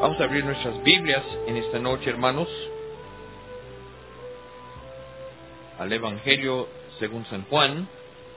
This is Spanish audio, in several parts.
Vamos a abrir nuestras Biblias en esta noche, hermanos, al Evangelio según San Juan.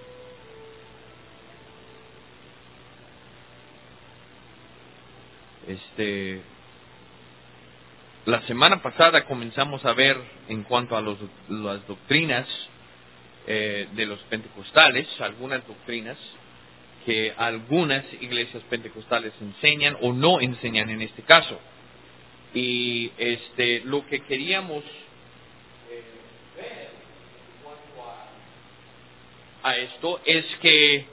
La semana pasada comenzamos a ver en cuanto a las doctrinas de los pentecostales, algunas doctrinas que algunas iglesias pentecostales enseñan o no enseñan en este caso. Y lo que queríamos ver en cuanto a esto es que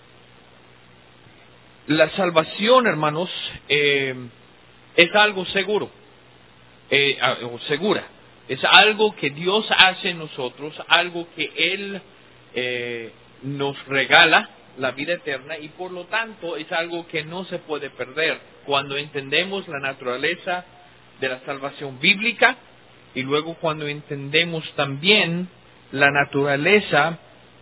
la salvación, hermanos, es algo seguro, o segura. Es algo que Dios hace en nosotros, algo que Él nos regala, la vida eterna, y por lo tanto es algo que no se puede perder cuando entendemos la naturaleza de la salvación bíblica y luego cuando entendemos también la naturaleza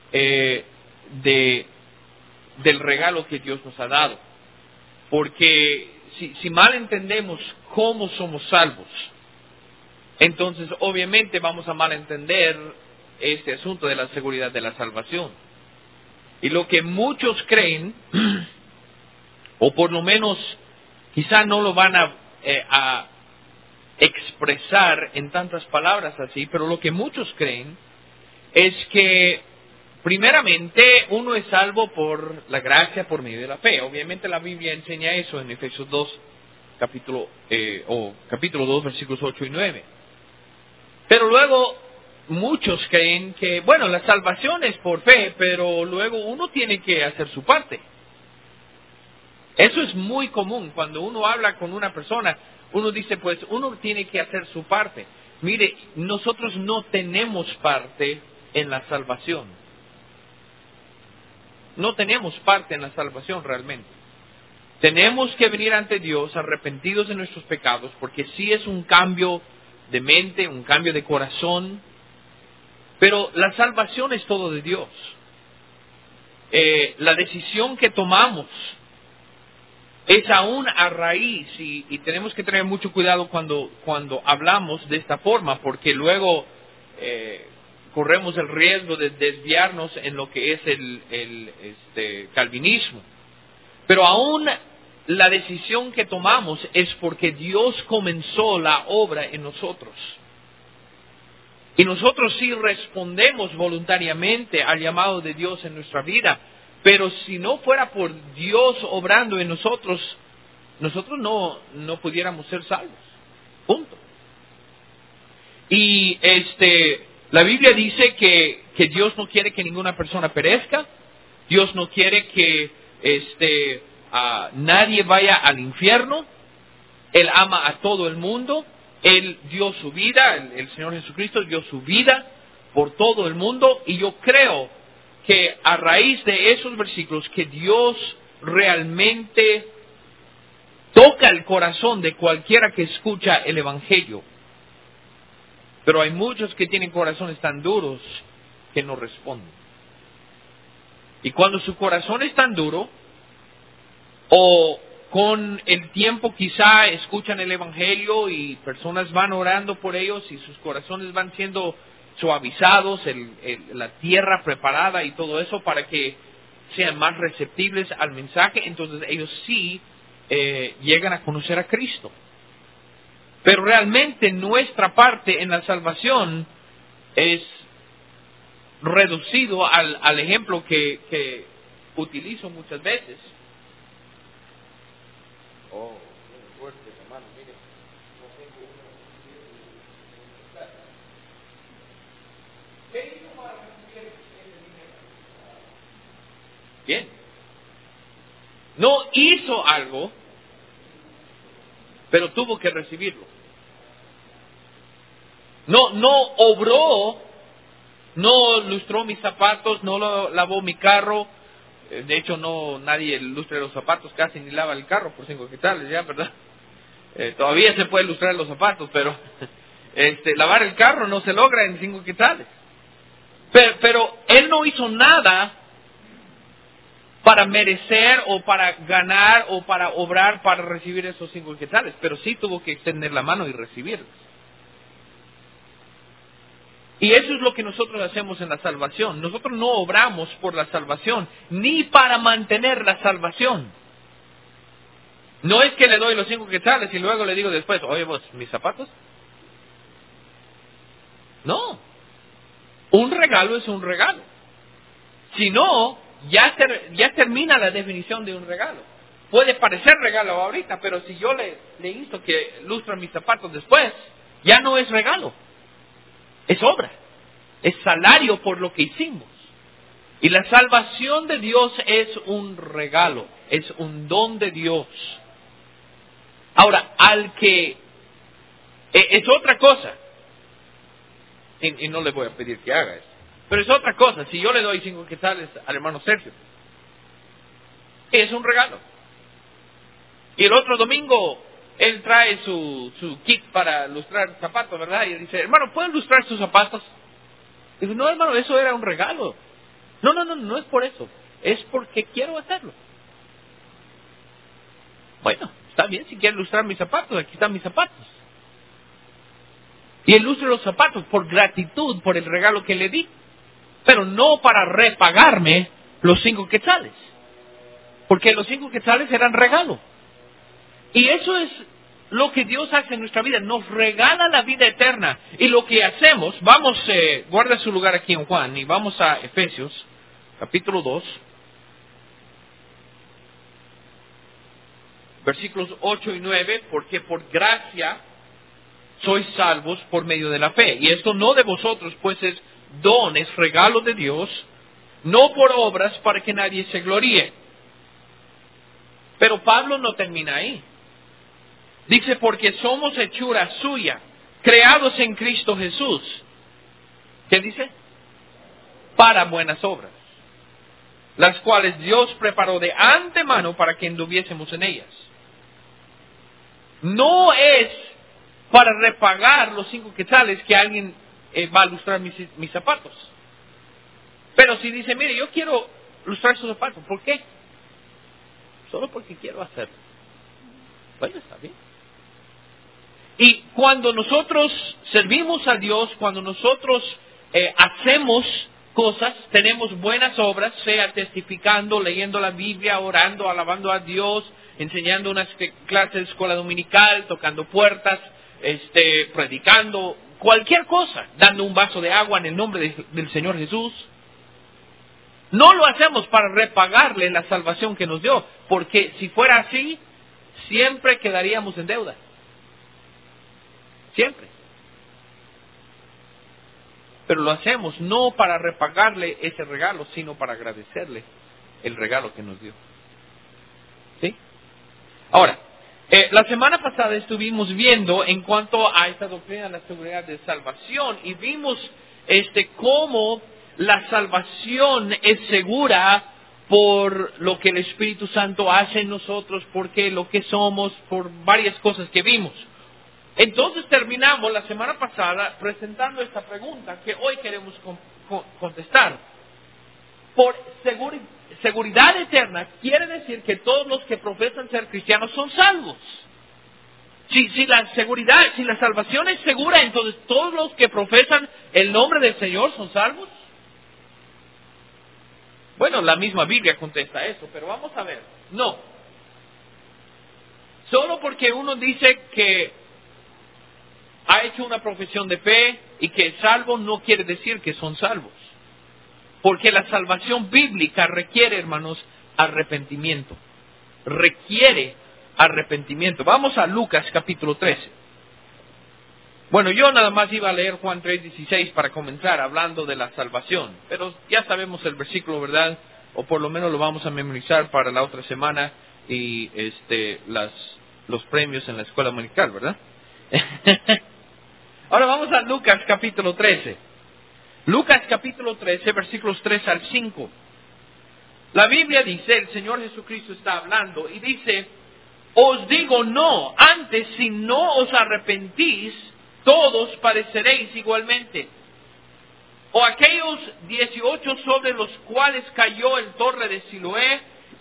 del regalo que Dios nos ha dado. Porque si mal entendemos cómo somos salvos, entonces obviamente vamos a mal entender este asunto de la seguridad de la salvación. Y lo que muchos creen, o por lo menos quizá no lo van a expresar en tantas palabras así, pero lo que muchos creen es que primeramente uno es salvo por la gracia por medio de la fe. Obviamente la Biblia enseña eso en Efesios 2, capítulo 2, versículos 8 y 9. Pero luego muchos creen que, bueno, la salvación es por fe, pero luego uno tiene que hacer su parte. Eso es muy común. Cuando uno habla con una persona, uno dice, pues, uno tiene que hacer su parte. Mire, nosotros no tenemos parte en la salvación. No tenemos parte en la salvación realmente. Tenemos que venir ante Dios arrepentidos de nuestros pecados, porque sí es un cambio de mente, un cambio de corazón. Pero la salvación es todo de Dios. La decisión que tomamos es aún a raíz, y tenemos que tener mucho cuidado cuando hablamos de esta forma, porque luego corremos el riesgo de desviarnos en lo que es el calvinismo. Pero aún la decisión que tomamos es porque Dios comenzó la obra en nosotros. Y nosotros sí respondemos voluntariamente al llamado de Dios en nuestra vida. Pero si no fuera por Dios obrando en nosotros, nosotros no pudiéramos ser salvos. Punto. Y la Biblia dice que Dios no quiere que ninguna persona perezca. Dios no quiere que nadie vaya al infierno. Él ama a todo el mundo. Él dio su vida, el Señor Jesucristo dio su vida por todo el mundo, y yo creo que a raíz de esos versículos que Dios realmente toca el corazón de cualquiera que escucha el Evangelio. Pero hay muchos que tienen corazones tan duros que no responden. Y cuando su corazón es tan duro, o con el tiempo quizá escuchan el Evangelio y personas van orando por ellos y sus corazones van siendo suavizados, la tierra preparada y todo eso para que sean más receptibles al mensaje, entonces ellos sí llegan a conocer a Cristo. Pero realmente nuestra parte en la salvación es reducido al ejemplo que utilizo muchas veces. Oh, muy fuerte, hermano, mire. No tengo una. ¿Qué hizo para recibir ese dinero? Bien. No hizo algo, pero tuvo que recibirlo. No obró, no lustró mis zapatos, no lavó mi carro. De hecho, nadie lustra los zapatos, casi ni lava el carro por 5 quetzales, ya, ¿verdad? Todavía se puede lustrar los zapatos, pero lavar el carro no se logra en 5 quetzales. Pero él no hizo nada para merecer o para ganar o para obrar para recibir esos 5 quetzales, pero sí tuvo que extender la mano y recibirlos. Y eso es lo que nosotros hacemos en la salvación. Nosotros no obramos por la salvación, ni para mantener la salvación. No es que le doy los 5 quetzales y luego le digo después, oye vos, ¿mis zapatos? No. Un regalo es un regalo. Si no, ya termina la definición de un regalo. Puede parecer regalo ahorita, pero si yo le insto que lustre mis zapatos después, ya no es regalo. Es obra, es salario por lo que hicimos. Y la salvación de Dios es un regalo, es un don de Dios. Ahora, es otra cosa, y no le voy a pedir que haga eso, pero es otra cosa, si yo le doy 5 quetzales al hermano Sergio, es un regalo. Y el otro domingo él trae su kit para lustrar zapatos, ¿verdad? Y él dice, hermano, ¿pueden lustrar sus zapatos? Y dice, no, hermano, eso era un regalo. No es por eso. Es porque quiero hacerlo. Bueno, está bien, si quiere lustrar mis zapatos, aquí están mis zapatos. Y él lustra los zapatos por gratitud, por el regalo que le di. Pero no para repagarme los 5 quetzales. Porque los 5 quetzales eran regalo. Y eso es lo que Dios hace en nuestra vida. Nos regala la vida eterna. Y lo que hacemos, vamos, guarda su lugar aquí en Juan, y vamos a Efesios, capítulo 2, versículos 8 y 9, porque por gracia sois salvos por medio de la fe. Y esto no de vosotros, pues es don, es regalo de Dios, no por obras para que nadie se gloríe. Pero Pablo no termina ahí. Dice, porque somos hechura suya, creados en Cristo Jesús. ¿Qué dice? Para buenas obras, las cuales Dios preparó de antemano para que anduviésemos en ellas. No es para repagar los 5 quetzales que alguien va a lustrar mis zapatos. Pero si dice, mire, yo quiero lustrar sus zapatos, ¿por qué? Solo porque quiero hacerlo. Bueno, está bien. Y cuando nosotros servimos a Dios, cuando nosotros hacemos cosas, tenemos buenas obras, sea testificando, leyendo la Biblia, orando, alabando a Dios, enseñando unas clases de escuela dominical, tocando puertas, predicando, cualquier cosa, dando un vaso de agua en el nombre del Señor Jesús. No lo hacemos para repagarle la salvación que nos dio, porque si fuera así, siempre quedaríamos en deuda. Siempre. Pero lo hacemos no para repagarle ese regalo, sino para agradecerle el regalo que nos dio. ¿Sí? Ahora, la semana pasada estuvimos viendo en cuanto a esta doctrina de la seguridad de salvación y vimos cómo la salvación es segura por lo que el Espíritu Santo hace en nosotros, porque lo que somos, por varias cosas que vimos. Entonces terminamos la semana pasada presentando esta pregunta que hoy queremos contestar. Por seguridad eterna quiere decir que todos los que profesan ser cristianos son salvos. Si la salvación es segura, entonces todos los que profesan el nombre del Señor son salvos. Bueno, la misma Biblia contesta eso, pero vamos a ver. No. Solo porque uno dice que ha hecho una profesión de fe y que es salvo, no quiere decir que son salvos. Porque la salvación bíblica requiere, hermanos, arrepentimiento. Requiere arrepentimiento. Vamos a Lucas capítulo 13. Bueno, yo nada más iba a leer Juan 3:16 para comenzar hablando de la salvación. Pero ya sabemos el versículo, ¿verdad? O por lo menos lo vamos a memorizar para la otra semana y los premios en la escuela dominical, ¿verdad? Ahora vamos a Lucas capítulo 13. Lucas capítulo 13, versículos 3 al 5. La Biblia dice, el Señor Jesucristo está hablando y dice, os digo no, antes si no os arrepentís, todos padeceréis igualmente. O aquellos 18 sobre los cuales cayó el torre de Siloé,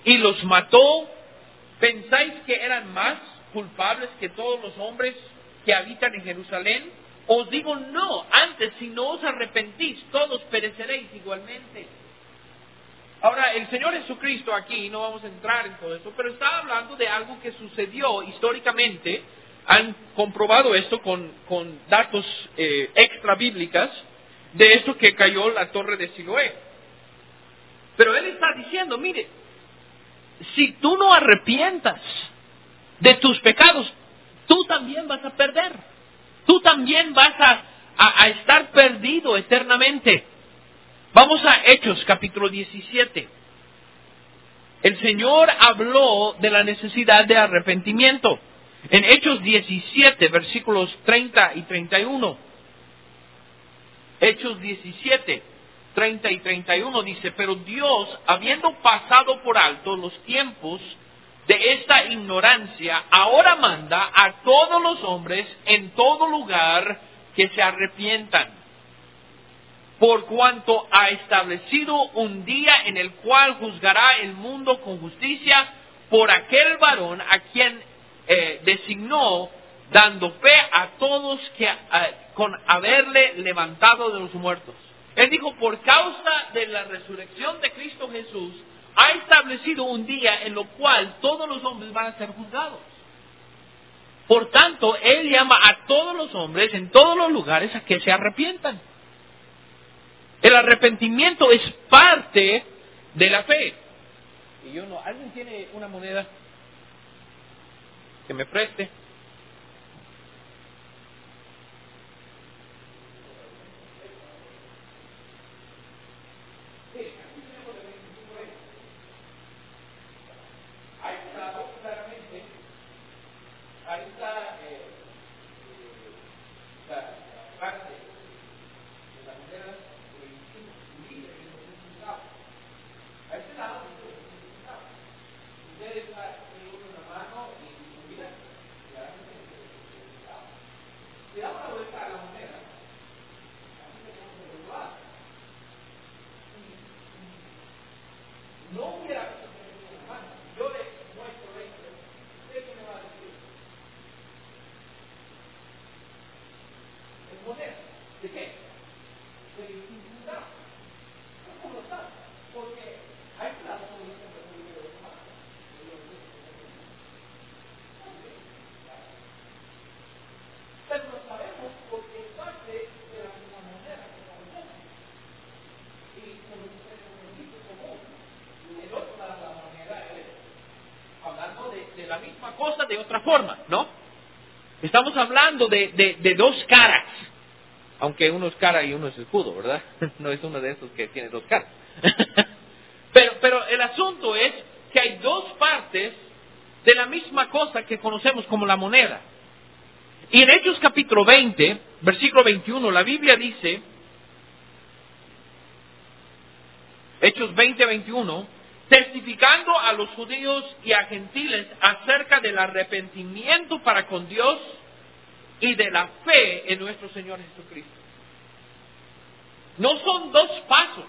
y los mató, ¿pensáis que eran más culpables que todos los hombres que habitan en Jerusalén? Os digo no, antes si no os arrepentís, todos pereceréis igualmente. Ahora, el Señor Jesucristo aquí, no vamos a entrar en todo esto, pero está hablando de algo que sucedió históricamente. Han comprobado esto con datos extra bíblicas de esto que cayó la torre de Siloé. Pero Él está diciendo, mire, si tú no arrepientas de tus pecados, tú también vas a perder. Tú también vas a estar perdido eternamente. Vamos a Hechos capítulo 17. El Señor habló de la necesidad de arrepentimiento. En Hechos 17, versículos 30 y 31. Hechos 17, 30 y 31 dice, pero Dios, habiendo pasado por alto los tiempos de esta ignorancia, ahora manda a todos los hombres en todo lugar que se arrepientan, por cuanto ha establecido un día en el cual juzgará el mundo con justicia por aquel varón a quien designó, dando fe a todos que con haberle levantado de los muertos. Él dijo, por causa de la resurrección de Cristo Jesús, ha establecido un día en lo cual todos los hombres van a ser juzgados. Por tanto, Él llama a todos los hombres en todos los lugares a que se arrepientan. El arrepentimiento es parte de la fe. Y yo no, ¿alguien tiene una moneda que me preste? ¿De qué? De dificultad. ¿Cómo lo sabes? Porque hay platos que dicen que son de los humanos. Pero lo sabemos porque es parte de la misma moneda que conocemos. Y como dice un sitio común, el otro lado de la moneda es hablando de la misma cosa de otra forma, ¿no? Estamos hablando de dos caras. Aunque uno es cara y uno es escudo, ¿verdad? No es uno de esos que tiene dos caras. pero el asunto es que hay dos partes de la misma cosa que conocemos como la moneda. Y en Hechos capítulo 20, versículo 21, la Biblia dice, Hechos 20, 21, testificando a los judíos y a gentiles acerca del arrepentimiento para con Dios y de la fe en nuestro Señor Jesucristo. No son dos pasos.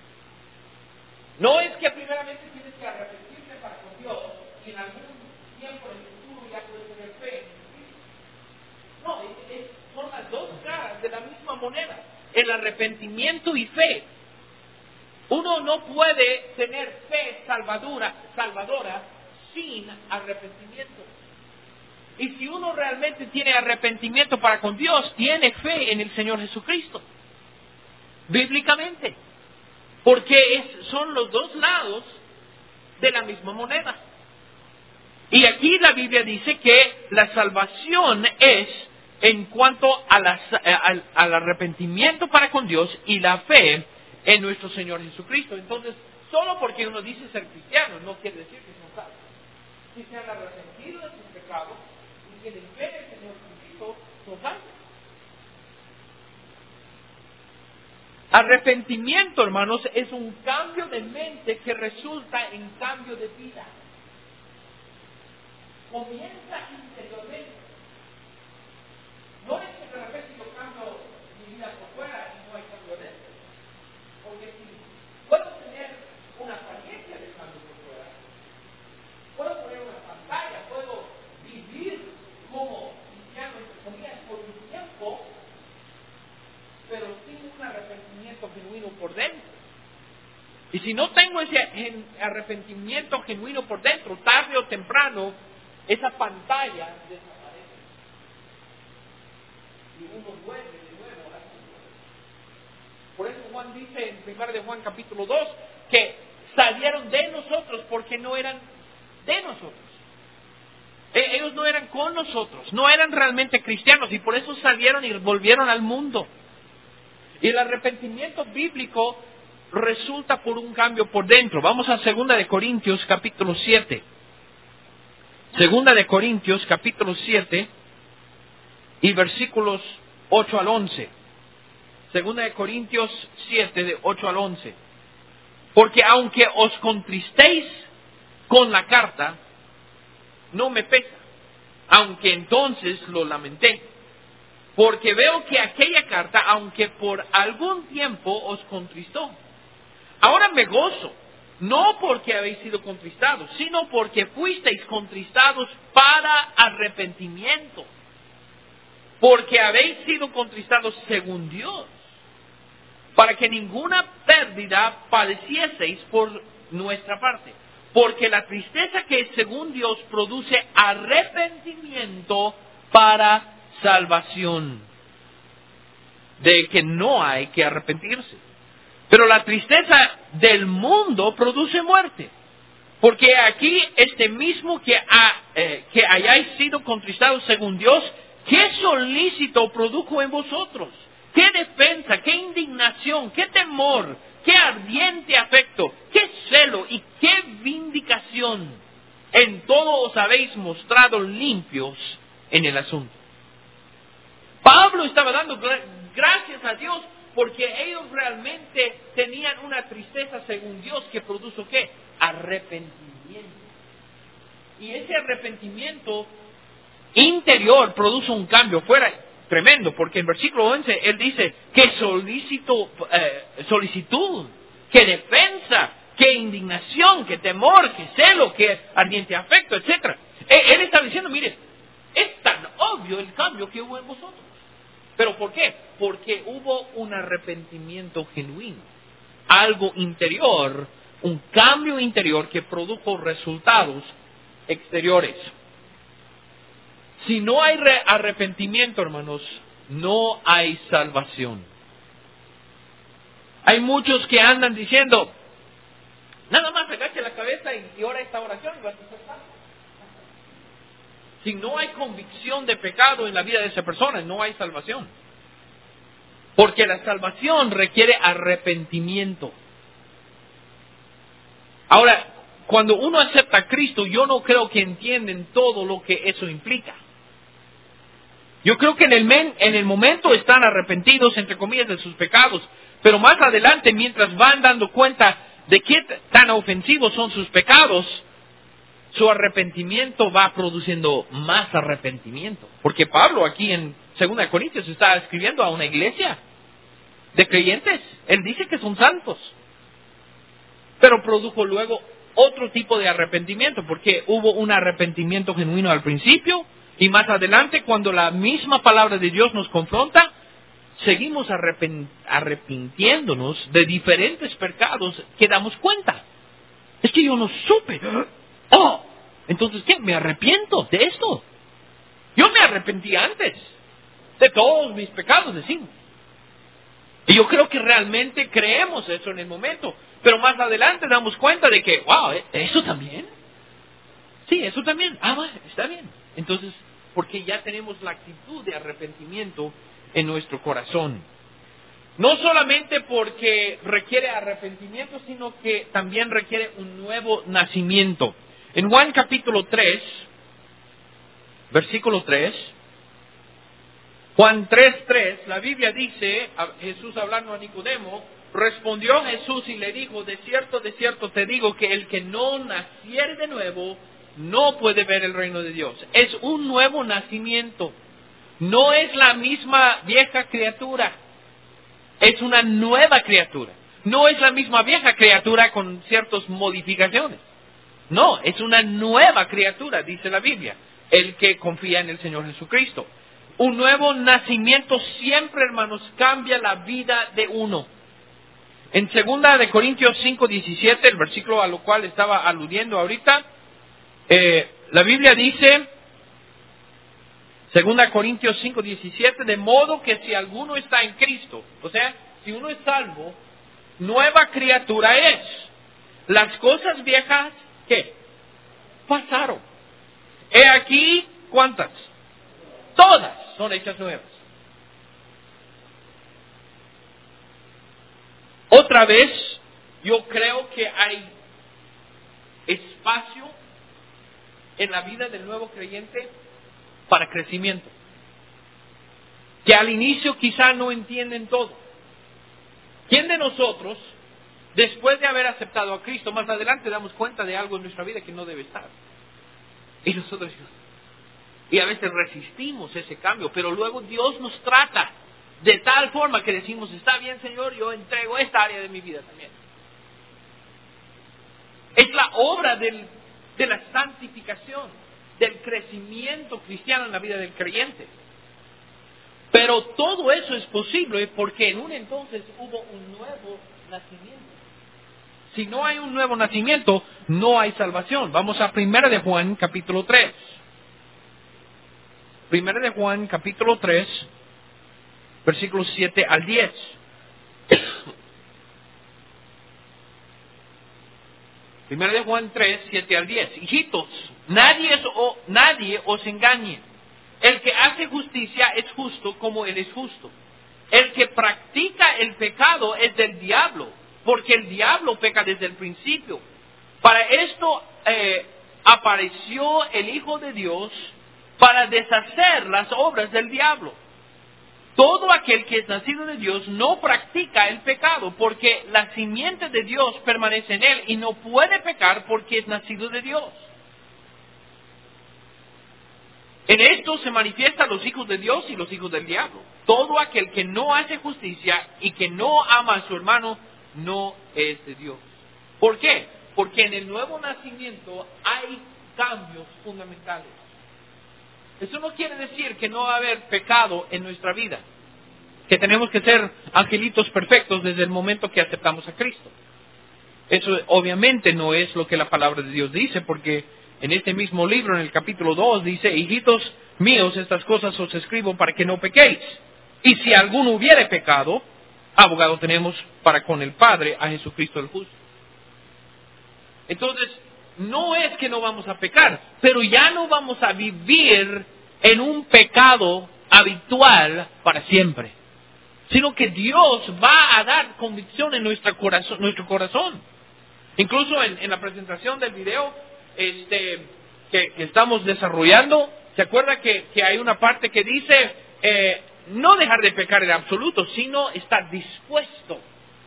No es que primeramente tienes que arrepentirte para con Dios y en algún tiempo en el futuro ya puedes tener fe en Jesucristo. No, son las dos caras de la misma moneda. El arrepentimiento y fe. Uno no puede tener fe salvadora sin arrepentimiento. Y si uno realmente tiene arrepentimiento para con Dios, tiene fe en el Señor Jesucristo. Bíblicamente. Porque son los dos lados de la misma moneda. Y aquí la Biblia dice que la salvación es en cuanto al arrepentimiento para con Dios y la fe en nuestro Señor Jesucristo. Entonces, solo porque uno dice ser cristiano, no quiere decir que son salvos. Si se han arrepentido de sus pecados, tienen fe en el Señor Jesucristo, son salvos. Arrepentimiento, hermanos, es un cambio de mente que resulta en cambio de vida. Comienza interiormente. No es que de repente yo cambio mi vida por fuera y no hay cambio dentro. Porque si puedo tener una apariencia de cambio por fuera, si no tengo ese arrepentimiento genuino por dentro, tarde o temprano, esa pantalla desaparece. Y uno vuelve de nuevo a su muerte. Por eso Juan dice en 1 de Juan capítulo 2 que salieron de nosotros porque no eran de nosotros. Ellos no eran con nosotros, no eran realmente cristianos y por eso salieron y volvieron al mundo. Y el arrepentimiento bíblico resulta por un cambio por dentro. Vamos a 2 de Corintios capítulo 7. 2 de Corintios capítulo 7 y versículos 8 al 11. 2 de Corintios 7 de 8 al 11. Porque aunque os contristéis con la carta, no me pesa, aunque entonces lo lamenté. Porque veo que aquella carta, aunque por algún tiempo os contristó, ahora me gozo, no porque habéis sido contristados, sino porque fuisteis contristados para arrepentimiento. Porque habéis sido contristados según Dios, para que ninguna pérdida padecieseis por nuestra parte. Porque la tristeza que es según Dios produce arrepentimiento para salvación, de que no hay que arrepentirse. Pero la tristeza del mundo produce muerte. Porque aquí este mismo que hayáis sido contristados según Dios, ¿qué solícito produjo en vosotros? ¿Qué defensa, qué indignación, qué temor, qué ardiente afecto, qué celo y qué vindicación? En todo os habéis mostrado limpios en el asunto. Pablo estaba dando gracias a Dios porque ellos realmente tenían una tristeza según Dios que produjo ¿qué? Arrepentimiento. Y ese arrepentimiento interior produce un cambio fuera tremendo, porque en versículo 11 él dice que solicitud, que defensa, que indignación, que temor, que celo, que ardiente afecto, etc. Él está diciendo, mire, es tan obvio el cambio que hubo en vosotros. ¿Pero por qué? Porque hubo un arrepentimiento genuino, algo interior, un cambio interior que produjo resultados exteriores. Si no hay arrepentimiento, hermanos, no hay salvación. Hay muchos que andan diciendo, nada más agache la cabeza y ora esta oración y vas a ser salvo. Si no hay convicción de pecado en la vida de esa persona, no hay salvación. Porque la salvación requiere arrepentimiento. Ahora, cuando uno acepta a Cristo, yo no creo que entienden todo lo que eso implica. Yo creo que en el momento están arrepentidos, entre comillas, de sus pecados. Pero más adelante, mientras van dando cuenta de qué tan ofensivos son sus pecados, su arrepentimiento va produciendo más arrepentimiento. Porque Pablo aquí en 2 Corintios está escribiendo a una iglesia de creyentes. Él dice que son santos. Pero produjo luego otro tipo de arrepentimiento, porque hubo un arrepentimiento genuino al principio, y más adelante, cuando la misma palabra de Dios nos confronta, seguimos arrepintiéndonos de diferentes pecados que damos cuenta. Es que yo no supe. Oh, entonces, ¿qué? ¿Me arrepiento de esto? Yo me arrepentí antes de todos mis pecados, decimos. Y yo creo que realmente creemos eso en el momento. Pero más adelante damos cuenta de que, wow, ¿eso también? Sí, eso también. Bueno, está bien. Entonces, porque ya tenemos la actitud de arrepentimiento en nuestro corazón. No solamente porque requiere arrepentimiento, sino que también requiere un nuevo nacimiento. En Juan capítulo 3, versículo 3, Juan 3:3, la Biblia dice, Jesús hablando a Nicodemo, respondió Jesús y le dijo, de cierto te digo que el que no naciere de nuevo no puede ver el reino de Dios. Es un nuevo nacimiento. No es la misma vieja criatura. Es una nueva criatura. No es la misma vieja criatura con ciertas modificaciones. No, es una nueva criatura, dice la Biblia. El que confía en el Señor Jesucristo. Un nuevo nacimiento siempre, hermanos, cambia la vida de uno. En 2 de Corintios 5:17, el versículo a lo cual estaba aludiendo ahorita, la Biblia dice, 2 Corintios 5:17, de modo que si alguno está en Cristo, o sea, si uno es salvo, nueva criatura es. Las cosas viejas, ¿qué? Pasaron. He aquí, ¿cuántas? Todas son hechas nuevas. Otra vez, yo creo que hay espacio en la vida del nuevo creyente para crecimiento. Que al inicio quizá no entienden todo. ¿Quién de nosotros, después de haber aceptado a Cristo, más adelante damos cuenta de algo en nuestra vida que no debe estar? Y nosotros, y a veces resistimos ese cambio, pero luego Dios nos trata de tal forma que decimos, está bien, Señor, yo entrego esta área de mi vida también. Es la obra de la santificación, del crecimiento cristiano en la vida del creyente. Pero todo eso es posible porque en un entonces hubo un nuevo nacimiento. Si no hay un nuevo nacimiento, no hay salvación. Vamos a 1 de Juan, capítulo 3. 1 de Juan, capítulo 3, versículos 7 al 10. Primera de Juan 3, 7 al 10. Hijitos, nadie os engañe. El que hace justicia es justo como Él es justo. El que practica el pecado es del diablo, porque el diablo peca desde el principio. Para esto apareció el Hijo de Dios para deshacer las obras del diablo. Todo aquel que es nacido de Dios no practica el pecado, porque la simiente de Dios permanece en él y no puede pecar porque es nacido de Dios. En esto se manifiestan los hijos de Dios y los hijos del diablo. Todo aquel que no hace justicia y que no ama a su hermano no es de Dios. ¿Por qué? Porque en el nuevo nacimiento hay cambios fundamentales. Eso no quiere decir que no va a haber pecado en nuestra vida, que tenemos que ser angelitos perfectos desde el momento que aceptamos a Cristo. Eso obviamente no es lo que la palabra de Dios dice, porque en este mismo libro, en el capítulo 2, dice, hijitos míos, estas cosas os escribo para que no pequéis. Y si alguno hubiere pecado, abogado tenemos para con el Padre, a Jesucristo el justo. Entonces, no es que no vamos a pecar, pero ya no vamos a vivir en un pecado habitual para siempre, sino que Dios va a dar convicción en nuestro corazón. Incluso en la presentación del video que estamos desarrollando, ¿se acuerda que hay una parte que dice no dejar de pecar en absoluto, sino estar dispuesto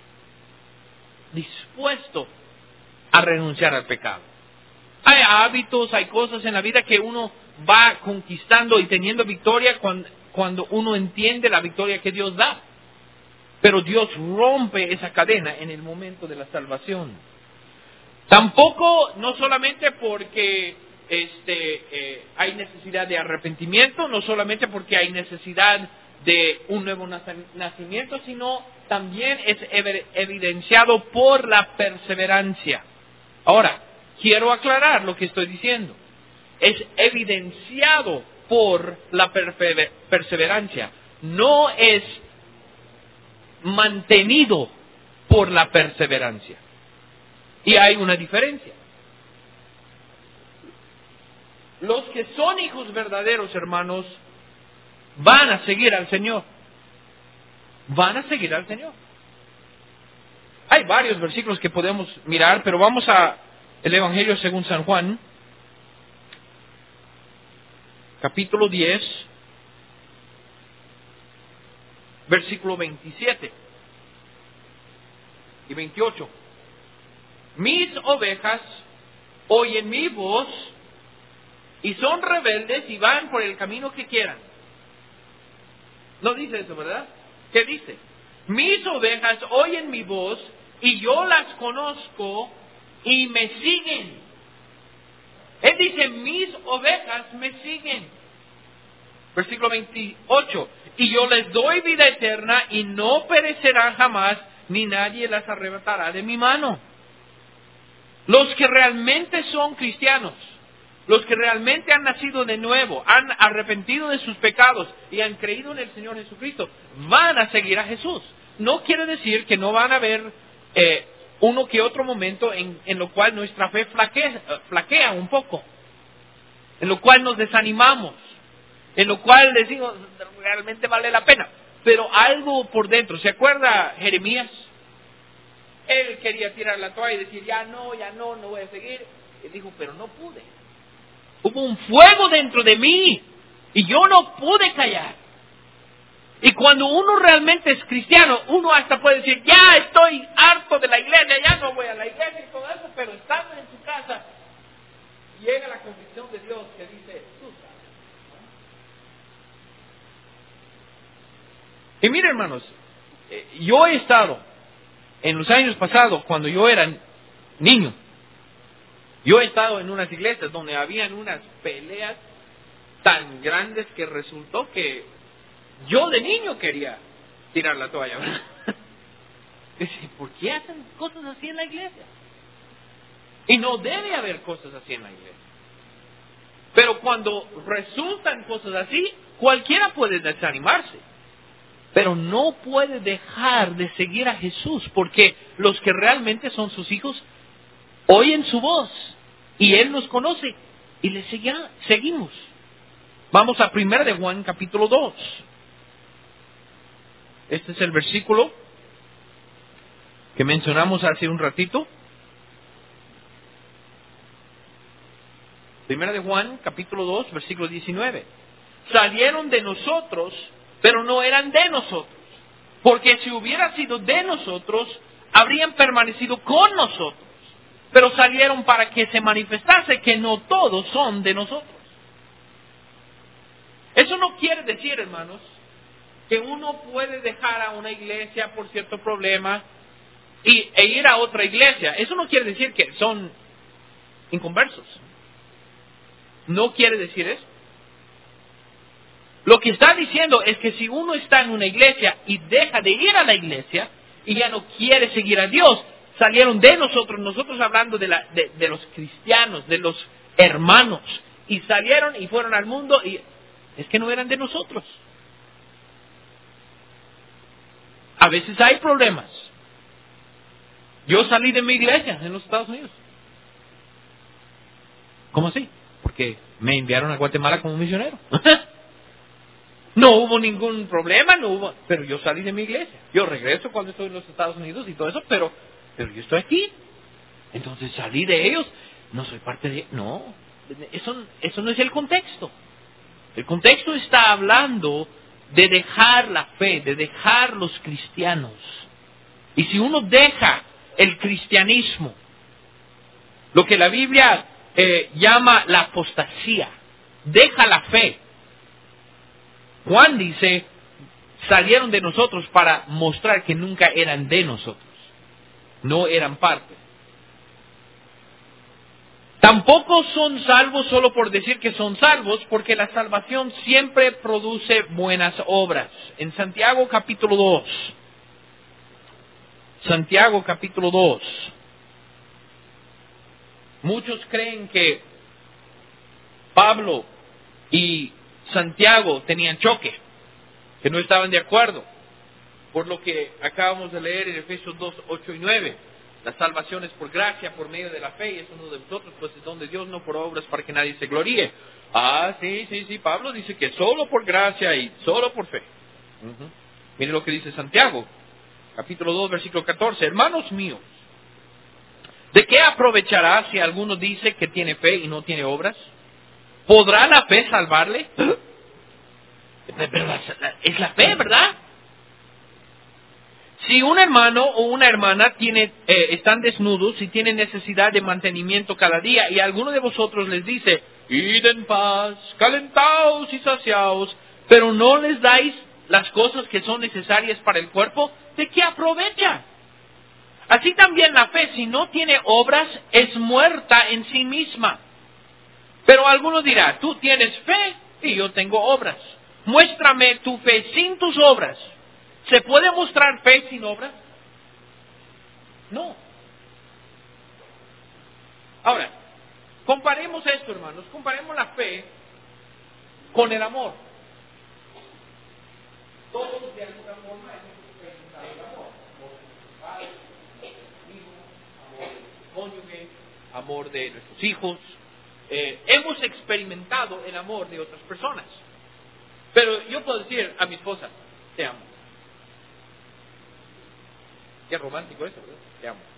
a renunciar al pecado? Hay hábitos, hay cosas en la vida que uno va conquistando y teniendo victoria cuando uno entiende la victoria que Dios da. Pero Dios rompe esa cadena en el momento de la salvación. Tampoco, no solamente porque hay necesidad de arrepentimiento, no solamente porque hay necesidad de un nuevo nacimiento, sino también es evidenciado por la perseverancia. Ahora, quiero aclarar lo que estoy diciendo. Es evidenciado por la perseverancia, no es mantenido por la perseverancia. Y hay una diferencia. Los que son hijos verdaderos, hermanos, van a seguir al Señor. Van a seguir al Señor. Hay varios versículos que podemos mirar, pero vamos a el Evangelio según San Juan, capítulo 10, versículo 27 y 28. Mis ovejas oyen mi voz y son rebeldes y van por el camino que quieran. No dice eso, ¿verdad? ¿Qué dice? Mis ovejas oyen mi voz y yo las conozco y me siguen. Él dice, mis ovejas me siguen. Versículo 28. Y yo les doy vida eterna y no perecerán jamás, ni nadie las arrebatará de mi mano. Los que realmente son cristianos, los que realmente han nacido de nuevo, han arrepentido de sus pecados y han creído en el Señor Jesucristo, van a seguir a Jesús. No quiere decir que no van a haber uno que otro momento en lo cual nuestra fe flaquea un poco, en lo cual nos desanimamos, en lo cual decimos, realmente vale la pena. Pero algo por dentro, ¿se acuerda Jeremías? Él quería tirar la toalla y decir, ya no voy a seguir. Y dijo, pero no pude. Hubo un fuego dentro de mí y yo no pude callar. Y cuando uno realmente es cristiano, uno hasta puede decir, ya estoy harto de la iglesia, ya no voy a la iglesia y todo eso, pero estando en su casa, llega la convicción de Dios que dice, tú sabes. Y mire, hermanos, yo he estado en los años pasados, cuando yo era niño, yo he estado en unas iglesias donde habían unas peleas tan grandes que resultó que yo de niño quería tirar la toalla, ¿verdad? Dice, ¿por qué hacen cosas así en la iglesia? Y no debe haber cosas así en la iglesia. Pero cuando resultan cosas así, cualquiera puede desanimarse. Pero no puede dejar de seguir a Jesús, porque los que realmente son sus hijos oyen su voz y Él nos conoce y le seguimos. Vamos a 1 de Juan capítulo 2. Este es el versículo que mencionamos hace un ratito. 1 de Juan capítulo 2, versículo 19. Salieron de nosotros, pero no eran de nosotros. Porque si hubiera sido de nosotros, habrían permanecido con nosotros. Pero salieron para que se manifestase que no todos son de nosotros. Eso no quiere decir, hermanos, que uno puede dejar a una iglesia por cierto problema e ir a otra iglesia. Eso no quiere decir que son inconversos. No quiere decir eso. Lo que está diciendo es que si uno está en una iglesia y deja de ir a la iglesia y ya no quiere seguir a Dios, salieron de nosotros hablando de los cristianos, de los hermanos, y salieron y fueron al mundo y es que no eran de nosotros. A veces hay problemas. Yo salí de mi iglesia en los Estados Unidos. ¿Cómo así? Porque me enviaron a Guatemala como misionero. No hubo ningún problema, pero yo salí de mi iglesia. Yo regreso cuando estoy en los Estados Unidos y todo eso, pero yo estoy aquí. Entonces salí de ellos, no soy parte de... No, eso no es el contexto. El contexto está hablando de dejar la fe, de dejar los cristianos. Y si uno deja el cristianismo, lo que la Biblia llama la apostasía, deja la fe. Juan dice, salieron de nosotros para mostrar que nunca eran de nosotros, no eran parte. Tampoco son salvos solo por decir que son salvos, porque la salvación siempre produce buenas obras. En Santiago capítulo 2, Santiago capítulo 2, muchos creen que Pablo y Santiago tenían choque, que no estaban de acuerdo, por lo que acabamos de leer en Efesios 2, 8 y 9. La salvación es por gracia, por medio de la fe, y eso no de vosotros, pues es don de Dios, no por obras para que nadie se gloríe. Sí, Pablo dice que solo por gracia y solo por fe. Mire lo que dice Santiago, capítulo 2, versículo 14. Hermanos míos, ¿de qué aprovechará si alguno dice que tiene fe y no tiene obras? ¿Podrá la fe salvarle? Pero es la fe, ¿verdad? Si un hermano o una hermana están desnudos y tienen necesidad de mantenimiento cada día, y alguno de vosotros les dice, id en paz, calentaos y saciaos, pero no les dais las cosas que son necesarias para el cuerpo, ¿de qué aprovecha? Así también la fe, si no tiene obras, es muerta en sí misma. Pero alguno dirá, tú tienes fe y yo tengo obras. Muéstrame tu fe sin tus obras. ¿Se puede mostrar fe sin obras? No. Ahora, comparemos esto, hermanos. Comparemos la fe con el amor. Todos de alguna forma hemos experimentado el amor. Amor de nuestros padres, amor de nuestro cónyuge, amor de nuestros hijos. Hemos experimentado el amor de otras personas. Pero yo puedo decir a mi esposa, te amo. Qué romántico eso, ¿verdad? Te amo.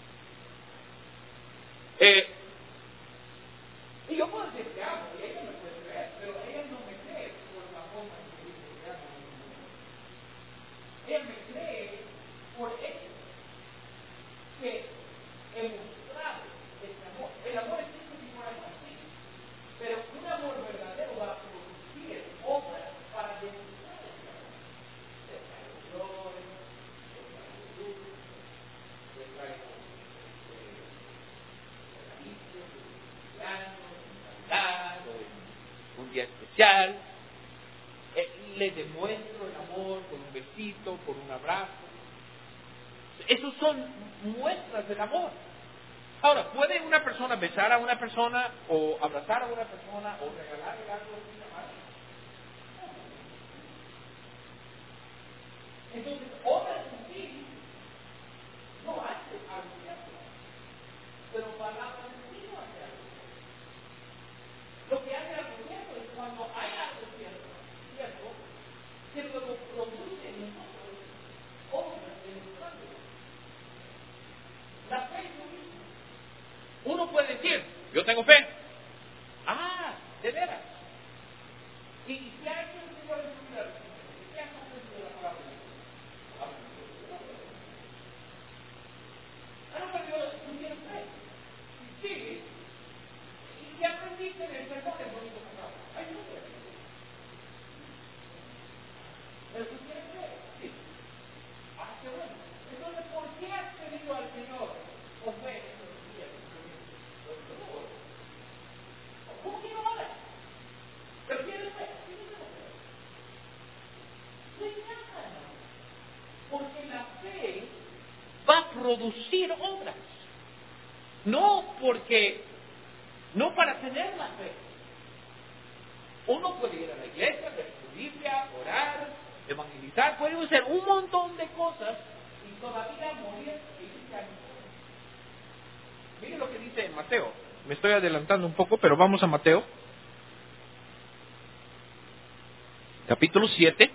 Y yo puedo decir te amo, y ella me puede creer, pero ella no me cree por la forma en que dice te amo. Ella me cree por eso que he mostrado este amor. El amor existe si fuera así, pero un amor verdadero va a producir obras para demostrar ese amor. Te traigo flores, te traigo luz, te traigo un día especial, le demuestro el amor con un besito, con un abrazo. Esos son muestras del amor. Ahora, ¿puede una persona besar a una persona o abrazar a una persona o regalarle algo a una madre? Entonces, obras en sí no hace algo cierto, pero palabras en sí no hace algo cierto. Lo que hace algo cierto es cuando hay algo cierto, que luego produce en nosotros obras demostrando. La fe es lo mismo. Uno puede decir, yo tengo fe. Ah, de veras. ¿Y qué ha hecho el Señor en su vida? ¿Qué has aprendido de la palabra de Dios? ¿Han aprendido tú tienes fe? Sí. ¿Y qué aprendiste en el sermón del domingo pasado? Ay, no sé. ¿Pero tú tienes fe? Sí. Ah, qué bueno. Entonces, ¿por qué has pedido al Señor con fe en estos días? ¿Cómo que no oras? ¿Pero tienes fe? ¿Sí tienes fe? No hay nada. Porque la fe va a producir obras. No para tener la fe. Uno puede ir a la iglesia, leer su Biblia, orar, evangelizar, puede hacer un montón de cosas y todavía morir físicamente. Mire lo que dice en Mateo. Me estoy adelantando un poco, pero vamos a Mateo. Capítulo 7.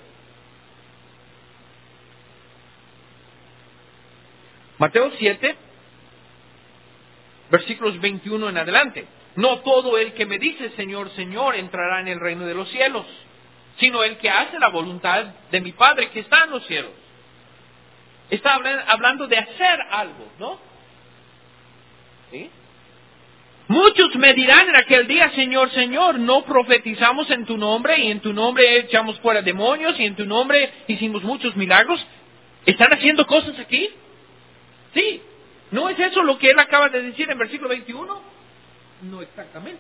Mateo 7, versículos 21 en adelante. No todo el que me dice Señor, Señor entrará en el reino de los cielos, sino el que hace la voluntad de mi Padre que está en los cielos. Está hablando de hacer algo, ¿no? ¿Sí? Muchos me dirán en aquel día, Señor, Señor, ¿no profetizamos en tu nombre y en tu nombre echamos fuera demonios y en tu nombre hicimos muchos milagros? ¿Están haciendo cosas aquí? Sí. ¿No es eso lo que él acaba de decir en versículo 21? No exactamente.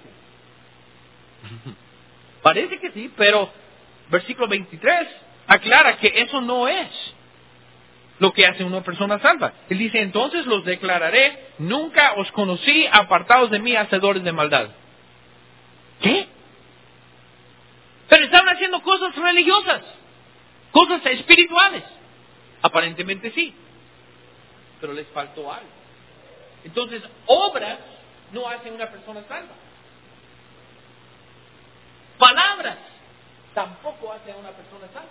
Parece que sí, pero versículo 23 aclara que eso no es lo que hace una persona salva. Él dice, entonces los declararé, nunca os conocí, apartados de mí, hacedores de maldad. ¿Qué? Pero estaban haciendo cosas religiosas, cosas espirituales. Aparentemente sí, pero les faltó algo. Entonces, obras no hacen una persona salva. Palabras tampoco hacen a una persona salva.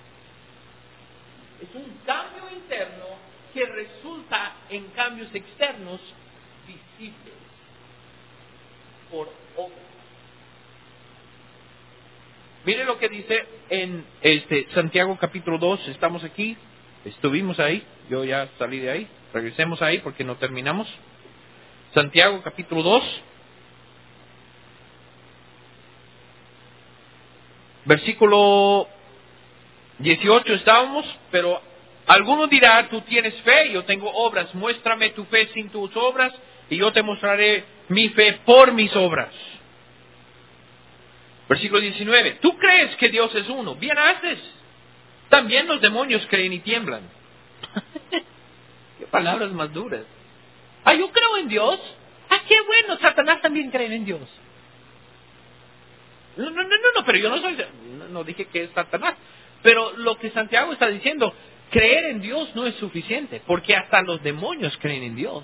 Es un cambio interno que resulta en cambios externos visibles por obras. Mire lo que dice en Santiago capítulo 2, estamos aquí, estuvimos ahí, yo ya salí de ahí, regresemos ahí porque no terminamos. Santiago capítulo 2, versículo 18 estábamos, pero alguno dirá, tú tienes fe, yo tengo obras, muéstrame tu fe sin tus obras y yo te mostraré mi fe por mis obras. Versículo 19, tú crees que Dios es uno, bien haces, también los demonios creen y tiemblan. Qué palabras más duras. yo creo en Dios. Qué bueno, Satanás también cree en Dios. No, pero yo no dije que es Satanás. Pero lo que Santiago está diciendo, creer en Dios no es suficiente, porque hasta los demonios creen en Dios.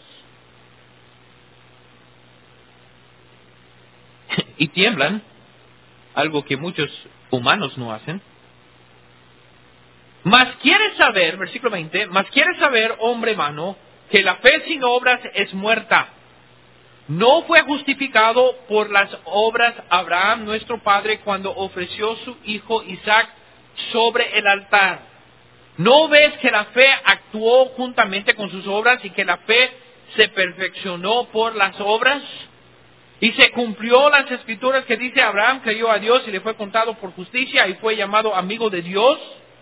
Y tiemblan, algo que muchos humanos no hacen. Mas quieres saber, versículo 20, mas quieres saber, hombre vano, que la fe sin obras es muerta. No fue justificado por las obras Abraham, nuestro padre, cuando ofreció su hijo Isaac sobre el altar. ¿No ves que la fe actuó juntamente con sus obras y que la fe se perfeccionó por las obras? Y se cumplió las escrituras que dice: Abraham creyó a Dios y le fue contado por justicia y fue llamado amigo de Dios.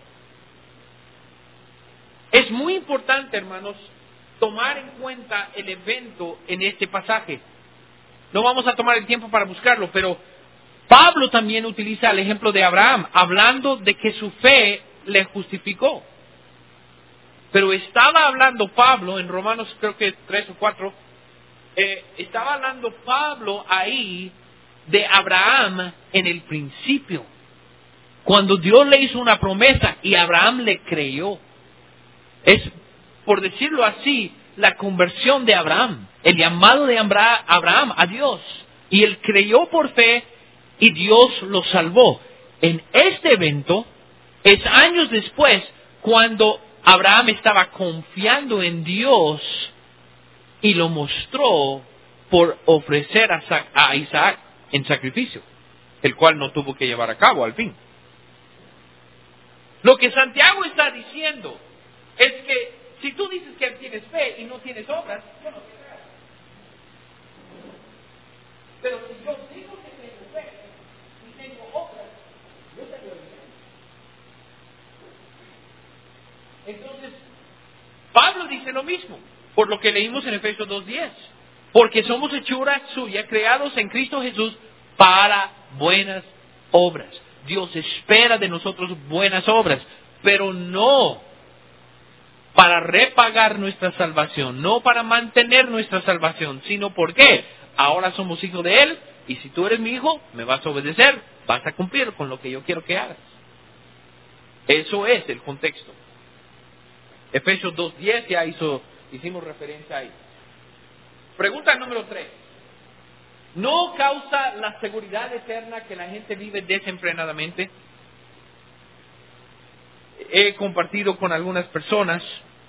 Es muy importante, hermanos, tomar en cuenta el evento en este pasaje. No vamos a tomar el tiempo para buscarlo, pero Pablo también utiliza el ejemplo de Abraham, hablando de que su fe le justificó. Pero estaba hablando Pablo, en Romanos creo que 3 o 4, estaba hablando Pablo ahí de Abraham en el principio, cuando Dios le hizo una promesa y Abraham le creyó. Es, por decirlo así, la conversión de Abraham, el llamado de Abraham a Dios. Y él creyó por fe y Dios lo salvó. En este evento, es años después, cuando Abraham estaba confiando en Dios y lo mostró por ofrecer a Isaac en sacrificio, el cual no tuvo que llevar a cabo al fin. Lo que Santiago está diciendo es que si tú dices que tienes fe y no tienes obras, yo no te creo. Pero si yo digo que tengo fe y tengo obras, yo te creo bien. Entonces, Pablo dice lo mismo, por lo que leímos en Efesios 2:10. Porque somos hechura suya, creados en Cristo Jesús para buenas obras. Dios espera de nosotros buenas obras, pero no para repagar nuestra salvación, no para mantener nuestra salvación, sino porque ahora somos hijos de Él, y si tú eres mi hijo, me vas a obedecer, vas a cumplir con lo que yo quiero que hagas. Eso es el contexto. Efesios 2:10 ya hicimos referencia ahí. Pregunta número 3. ¿No causa la seguridad eterna que la gente vive desenfrenadamente? He compartido con algunas personas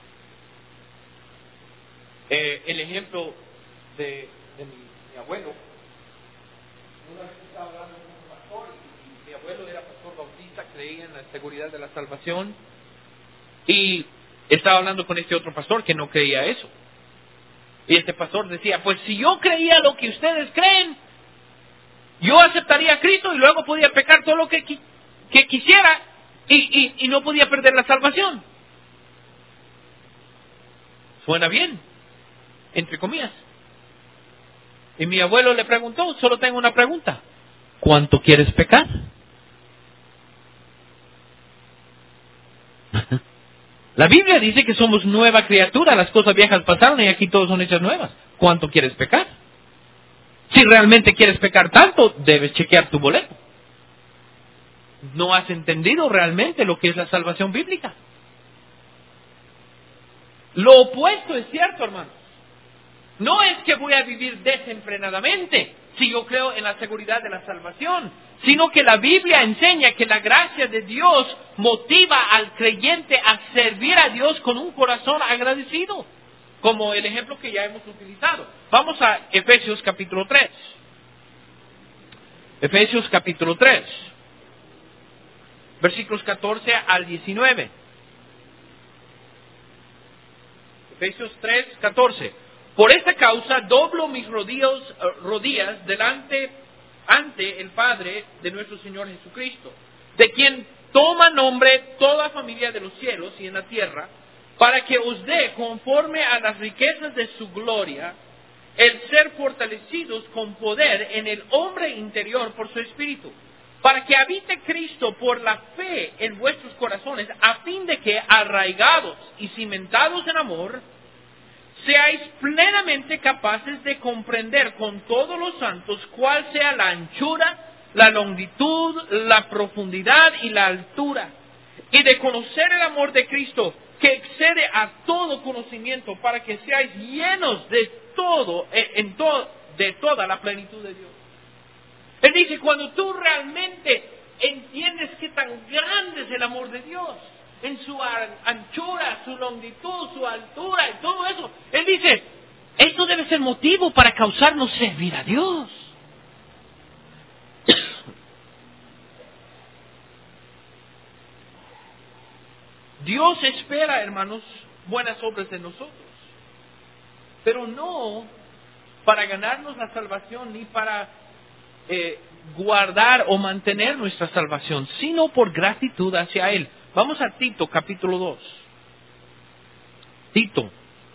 el ejemplo de mi abuelo. Una vez estaba hablando con un pastor y mi abuelo era pastor bautista, creía en la seguridad de la salvación, y estaba hablando con este otro pastor que no creía eso. Y este pastor decía: pues si yo creía lo que ustedes creen, yo aceptaría a Cristo y luego podía pecar todo lo que quisiera y no podía perder la salvación. Suena bien, entre comillas. Y mi abuelo le preguntó: solo tengo una pregunta, ¿cuánto quieres pecar? La Biblia dice que somos nueva criatura, las cosas viejas pasaron y aquí todos son hechas nuevas. ¿Cuánto quieres pecar? Si realmente quieres pecar tanto, debes chequear tu boleto. No has entendido realmente lo que es la salvación bíblica. Lo opuesto es cierto, hermanos. No es que voy a vivir desenfrenadamente si yo creo en la seguridad de la salvación, sino que la Biblia enseña que la gracia de Dios motiva al creyente a servir a Dios con un corazón agradecido, como el ejemplo que ya hemos utilizado. Vamos a Efesios capítulo 3. Efesios capítulo 3, versículos 14 al 19. Efesios 3, 14. Por esta causa doblo mis rodillas ante el Padre de nuestro Señor Jesucristo, de quien toma nombre toda familia de los cielos y en la tierra, para que os dé, conforme a las riquezas de su gloria, el ser fortalecidos con poder en el hombre interior por su Espíritu, para que habite Cristo por la fe en vuestros corazones, a fin de que, arraigados y cimentados en amor, seáis plenamente capaces de comprender con todos los santos cuál sea la anchura, la longitud, la profundidad y la altura, y de conocer el amor de Cristo, que excede a todo conocimiento, para que seáis llenos de toda la plenitud de Dios. Él dice, cuando tú realmente entiendes qué tan grande es el amor de Dios, en su anchura, su longitud, su altura y todo eso, Él dice, esto debe ser motivo para causarnos servir a Dios. Dios espera, hermanos, buenas obras de nosotros, pero no para ganarnos la salvación ni para guardar o mantener nuestra salvación, sino por gratitud hacia Él. Vamos a Tito, capítulo 2. Tito,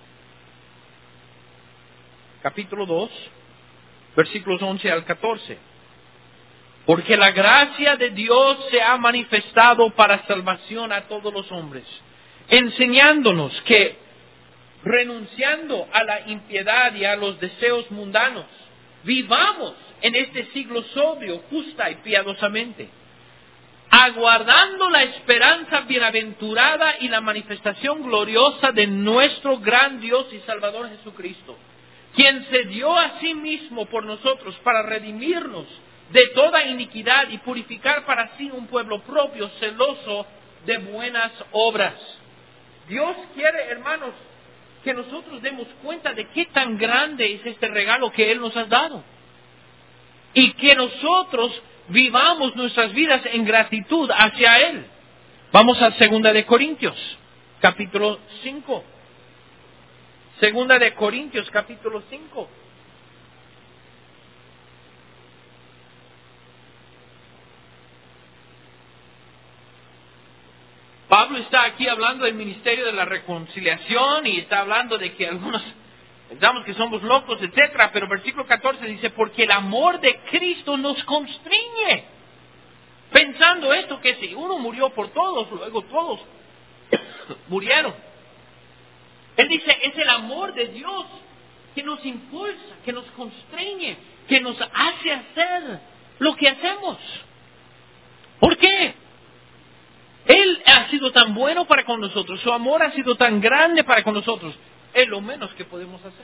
capítulo 2, versículos 11 al 14. Porque la gracia de Dios se ha manifestado para salvación a todos los hombres, enseñándonos que, renunciando a la impiedad y a los deseos mundanos, vivamos en este siglo sobrio, justa y piadosamente, aguardando la esperanza bienaventurada y la manifestación gloriosa de nuestro gran Dios y Salvador Jesucristo, quien se dio a sí mismo por nosotros para redimirnos de toda iniquidad y purificar para sí un pueblo propio, celoso de buenas obras. Dios quiere, hermanos, que nosotros demos cuenta de qué tan grande es este regalo que Él nos ha dado. Y que nosotros vivamos nuestras vidas en gratitud hacia Él. Vamos a 2 de Corintios, capítulo 5. 2 de Corintios, capítulo 5. Pablo está aquí hablando del ministerio de la reconciliación y está hablando de que algunos pensamos que somos locos, etcétera, pero versículo 14 dice, porque el amor de Cristo nos constriñe. Pensando esto, que si uno murió por todos, luego todos murieron. Él dice, es el amor de Dios que nos impulsa, que nos constriñe, que nos hace hacer lo que hacemos. ¿Por qué? Él ha sido tan bueno para con nosotros, su amor ha sido tan grande para con nosotros, es lo menos que podemos hacer.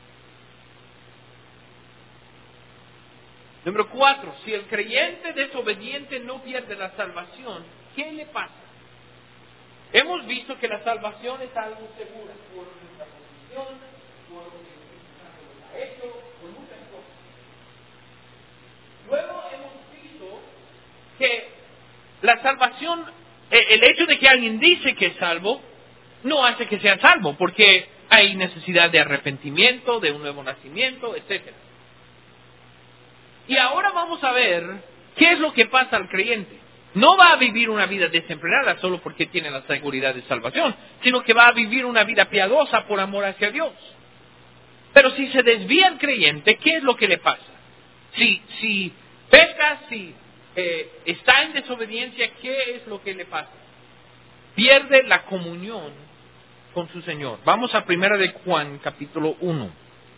Número 4, si el creyente desobediente no pierde la salvación, ¿qué le pasa? Hemos visto que la salvación es algo segura, por nuestra posición, por lo que Cristo ha hecho, por muchas cosas. Luego hemos visto que la salvación, el hecho de que alguien dice que es salvo, no hace que sea salvo, porque hay necesidad de arrepentimiento, de un nuevo nacimiento, etc. Y ahora vamos a ver qué es lo que pasa al creyente. No va a vivir una vida desenfrenada solo porque tiene la seguridad de salvación, sino que va a vivir una vida piadosa por amor hacia Dios. Pero si se desvía el creyente, ¿qué es lo que le pasa? Si peca, si está en desobediencia, ¿qué es lo que le pasa? Pierde la comunión con su Señor. Vamos a 1 de Juan, capítulo 1.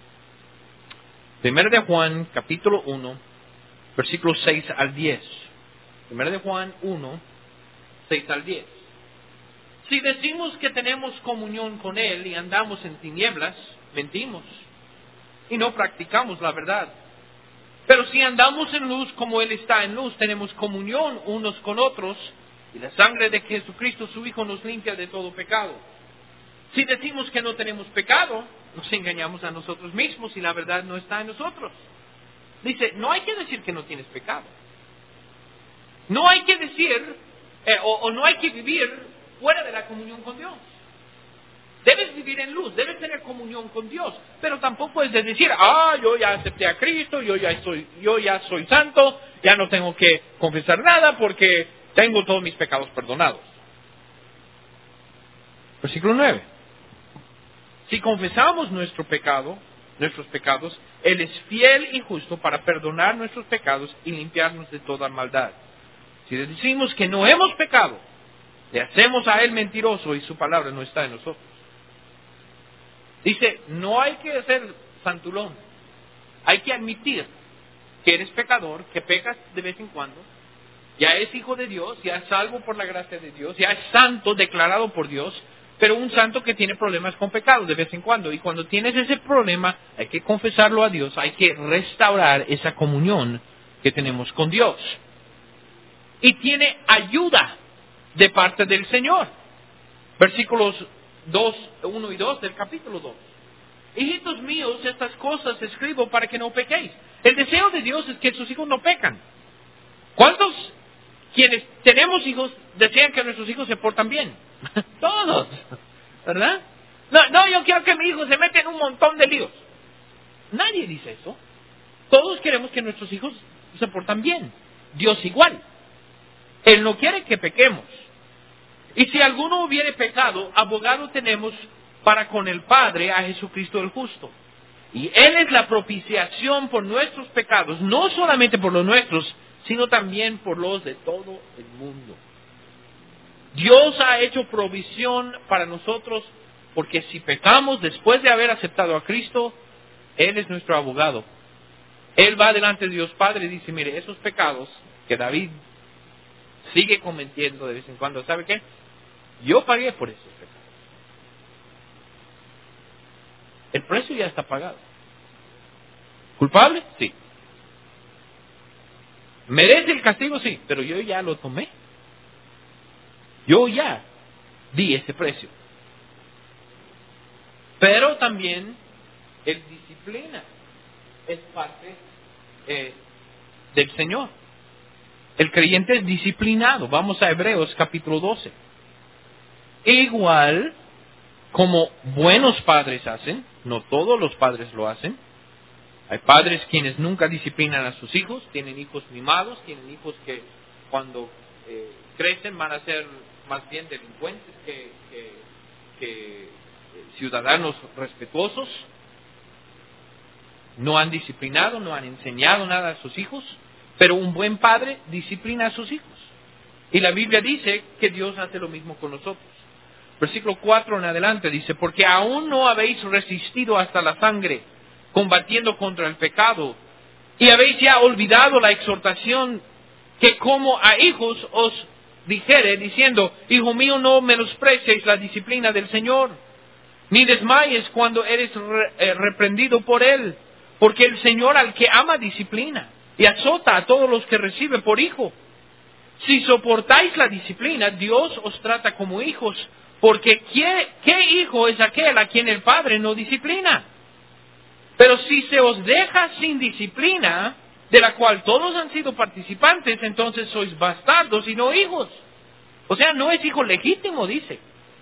1 de Juan, capítulo 1, versículos 6 al 10. 1 de Juan 1, 6 al 10. Si decimos que tenemos comunión con Él y andamos en tinieblas, mentimos y no practicamos la verdad. Pero si andamos en luz como Él está en luz, tenemos comunión unos con otros, y la sangre de Jesucristo, su Hijo, nos limpia de todo pecado. Si decimos que no tenemos pecado, nos engañamos a nosotros mismos y la verdad no está en nosotros. Dice, no hay que decir que no tienes pecado. No hay que decir, o no hay que vivir fuera de la comunión con Dios. Debes vivir en luz, debes tener comunión con Dios, pero tampoco es de decir, yo ya acepté a Cristo, yo ya soy santo, ya no tengo que confesar nada porque tengo todos mis pecados perdonados. Versículo 9. Si confesamos nuestros pecados, Él es fiel y justo para perdonar nuestros pecados y limpiarnos de toda maldad. Si decimos que no hemos pecado, le hacemos a Él mentiroso y su palabra no está en nosotros. Dice, no hay que ser santulón. Hay que admitir que eres pecador, que pecas de vez en cuando. Ya es hijo de Dios, ya es salvo por la gracia de Dios, ya es santo declarado por Dios, pero un santo que tiene problemas con pecados de vez en cuando. Y cuando tienes ese problema, hay que confesarlo a Dios, hay que restaurar esa comunión que tenemos con Dios. Y tiene ayuda de parte del Señor. Versículos 1 y 2 del capítulo 2. Hijitos míos, estas cosas escribo para que no pequéis. El deseo de Dios es que sus hijos no pecan. ¿Cuántos quienes tenemos hijos desean que nuestros hijos se portan bien? Todos, ¿verdad? No, yo quiero que mi hijo se meta en un montón de líos. Nadie dice eso. Todos queremos que nuestros hijos se portan bien. Dios igual. Él no quiere que pequemos. Y si alguno hubiere pecado, abogado tenemos para con el Padre a Jesucristo el justo. Y Él es la propiciación por nuestros pecados, no solamente por los nuestros, sino también por los de todo el mundo. Dios ha hecho provisión para nosotros, porque si pecamos después de haber aceptado a Cristo, Él es nuestro abogado. Él va delante de Dios Padre y dice, mire, esos pecados que David sigue cometiendo de vez en cuando, ¿sabe qué? Yo pagué por esos pecados. El precio ya está pagado. ¿Culpable? Sí. ¿Merece el castigo? Sí, pero yo ya lo tomé. Yo ya di ese precio. Pero también Él disciplina. Es parte del Señor. El creyente es disciplinado. Vamos a Hebreos capítulo 12. Igual como buenos padres hacen, no todos los padres lo hacen. Hay padres quienes nunca disciplinan a sus hijos, tienen hijos mimados, tienen hijos que cuando crecen van a ser más bien delincuentes que ciudadanos respetuosos. No han disciplinado, no han enseñado nada a sus hijos, pero un buen padre disciplina a sus hijos. Y la Biblia dice que Dios hace lo mismo con nosotros. Versículo 4 en adelante dice, porque aún no habéis resistido hasta la sangre, combatiendo contra el pecado, y habéis ya olvidado la exhortación que como a hijos os dijere, diciendo, hijo mío, no menospreciéis la disciplina del Señor, ni desmayes cuando eres reprendido por Él, porque el Señor al que ama disciplina, y azota a todos los que recibe por hijo. Si soportáis la disciplina, Dios os trata como hijos, porque ¿qué hijo es aquel a quien el Padre no disciplina? Pero si se os deja sin disciplina, de la cual todos han sido participantes, entonces sois bastardos y no hijos. O sea, no es hijo legítimo, dice.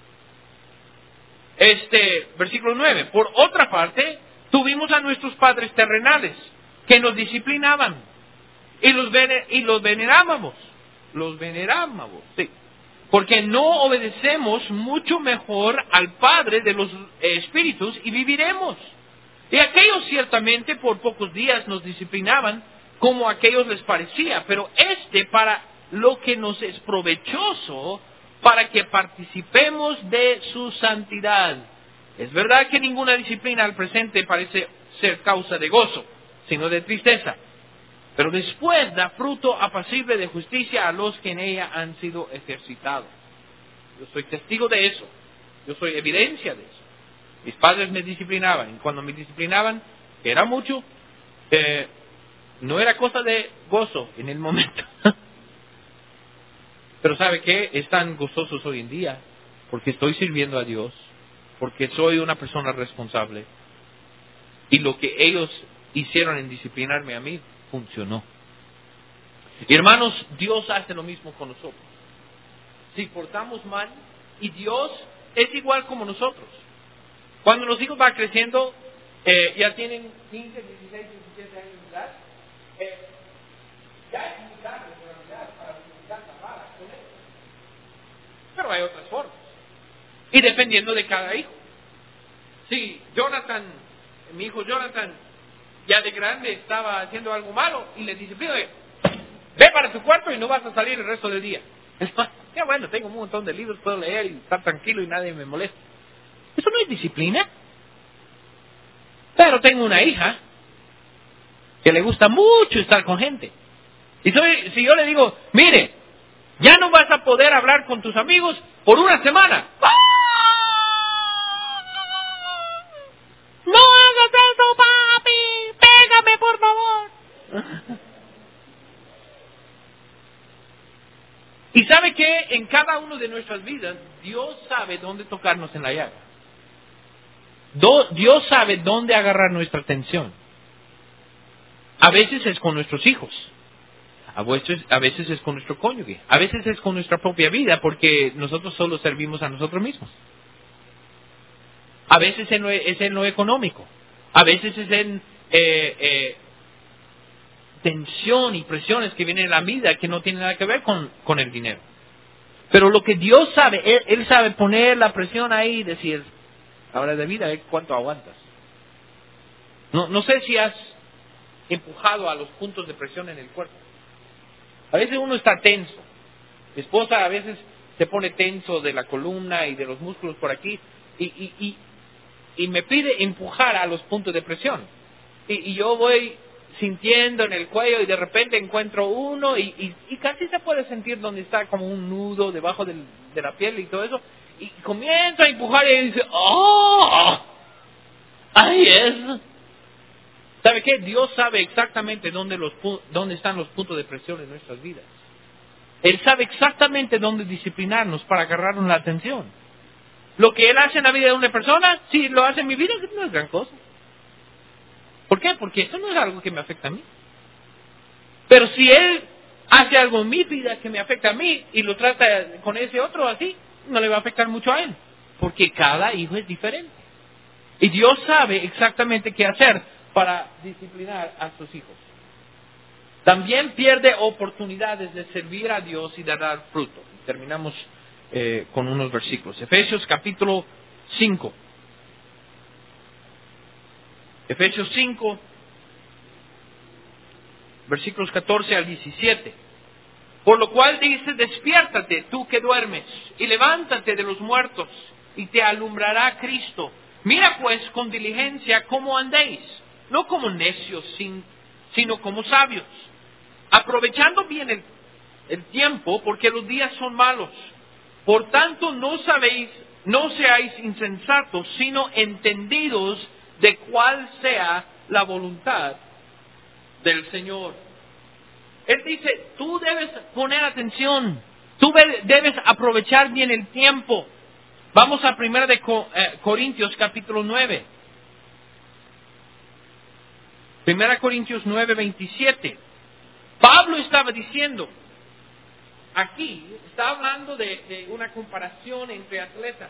Versículo 9. Por otra parte, tuvimos a nuestros padres terrenales, que nos disciplinaban, y los venerábamos. Los venerábamos, sí. Porque no obedecemos mucho mejor al Padre de los espíritus y viviremos. Y aquellos ciertamente por pocos días nos disciplinaban como a aquellos les parecía, pero para lo que nos es provechoso, para que participemos de su santidad. Es verdad que ninguna disciplina al presente parece ser causa de gozo, sino de tristeza. Pero después da fruto apacible de justicia a los que en ella han sido ejercitados. Yo soy testigo de eso. Yo soy evidencia de eso. Mis padres me disciplinaban. Y cuando me disciplinaban, que era mucho, no era cosa de gozo en el momento. Pero ¿sabe qué? Están gozosos hoy en día porque estoy sirviendo a Dios, porque soy una persona responsable. Y lo que ellos hicieron en disciplinarme a mí, funcionó. Y hermanos, Dios hace lo mismo con nosotros. Si portamos mal, y Dios es igual como nosotros. Cuando los hijos van creciendo, ya tienen 15, 16, 17 años de edad, ya es muy tarde en realidad para utilizar la vara con ellos. Pero hay otras formas. Y dependiendo de cada hijo. Si mi hijo Jonathan, ya de grande estaba haciendo algo malo y le dice, ve para tu cuarto y no vas a salir el resto del día. Ya bueno, tengo un montón de libros, puedo leer y estar tranquilo y nadie me molesta. Eso no es disciplina. Pero tengo una hija que le gusta mucho estar con gente. Y si yo le digo, mire, ya no vas a poder hablar con tus amigos por una semana. ¡No hagas eso, papi! ¡Pégame, por favor! Y sabe que en cada uno de nuestras vidas, Dios sabe dónde tocarnos en la llaga. Dios sabe dónde agarrar nuestra atención. A veces es con nuestros hijos. A veces es con nuestro cónyuge. A veces es con nuestra propia vida, porque nosotros solo servimos a nosotros mismos. A veces es en lo económico. A veces es en tensión y presiones que vienen en la vida que no tienen nada que ver con el dinero. Pero lo que Dios sabe, Él sabe poner la presión ahí y decir, ahora de vida, ¿cuánto aguantas? No sé si has empujado a los puntos de presión en el cuerpo. A veces uno está tenso. Mi esposa a veces se pone tenso de la columna y de los músculos por aquí y me pide empujar a los puntos de presión. Y yo voy sintiendo en el cuello y de repente encuentro uno y casi se puede sentir donde está como un nudo debajo de la piel y todo eso. Y comienzo a empujar y dice, ¡oh! ¡Ahí es! ¿Sabe qué? Dios sabe exactamente dónde están los puntos de presión en nuestras vidas. Él sabe exactamente dónde disciplinarnos para agarrarnos la atención. Lo que Él hace en la vida de una persona, si lo hace en mi vida, no es gran cosa. ¿Por qué? Porque eso no es algo que me afecta a mí. Pero si Él hace algo en mi vida que me afecta a mí y lo trata con ese otro así, no le va a afectar mucho a Él. Porque cada hijo es diferente. Y Dios sabe exactamente qué hacer para disciplinar a sus hijos. También pierde oportunidades de servir a Dios y de dar fruto. Terminamos con unos versículos. Efesios capítulo 5. Efesios 5, versículos 14 al 17. Por lo cual dice, despiértate tú que duermes, y levántate de los muertos, y te alumbrará Cristo. Mira pues con diligencia cómo andéis, no como necios, sino como sabios, aprovechando bien el tiempo, porque los días son malos. Por tanto, no seáis insensatos, sino entendidos de cuál sea la voluntad del Señor. Él dice, tú debes poner atención, tú debes aprovechar bien el tiempo. Vamos a 1 Corintios capítulo 9. 1 Corintios 9, 27. Pablo estaba diciendo, aquí está hablando de una comparación entre atletas,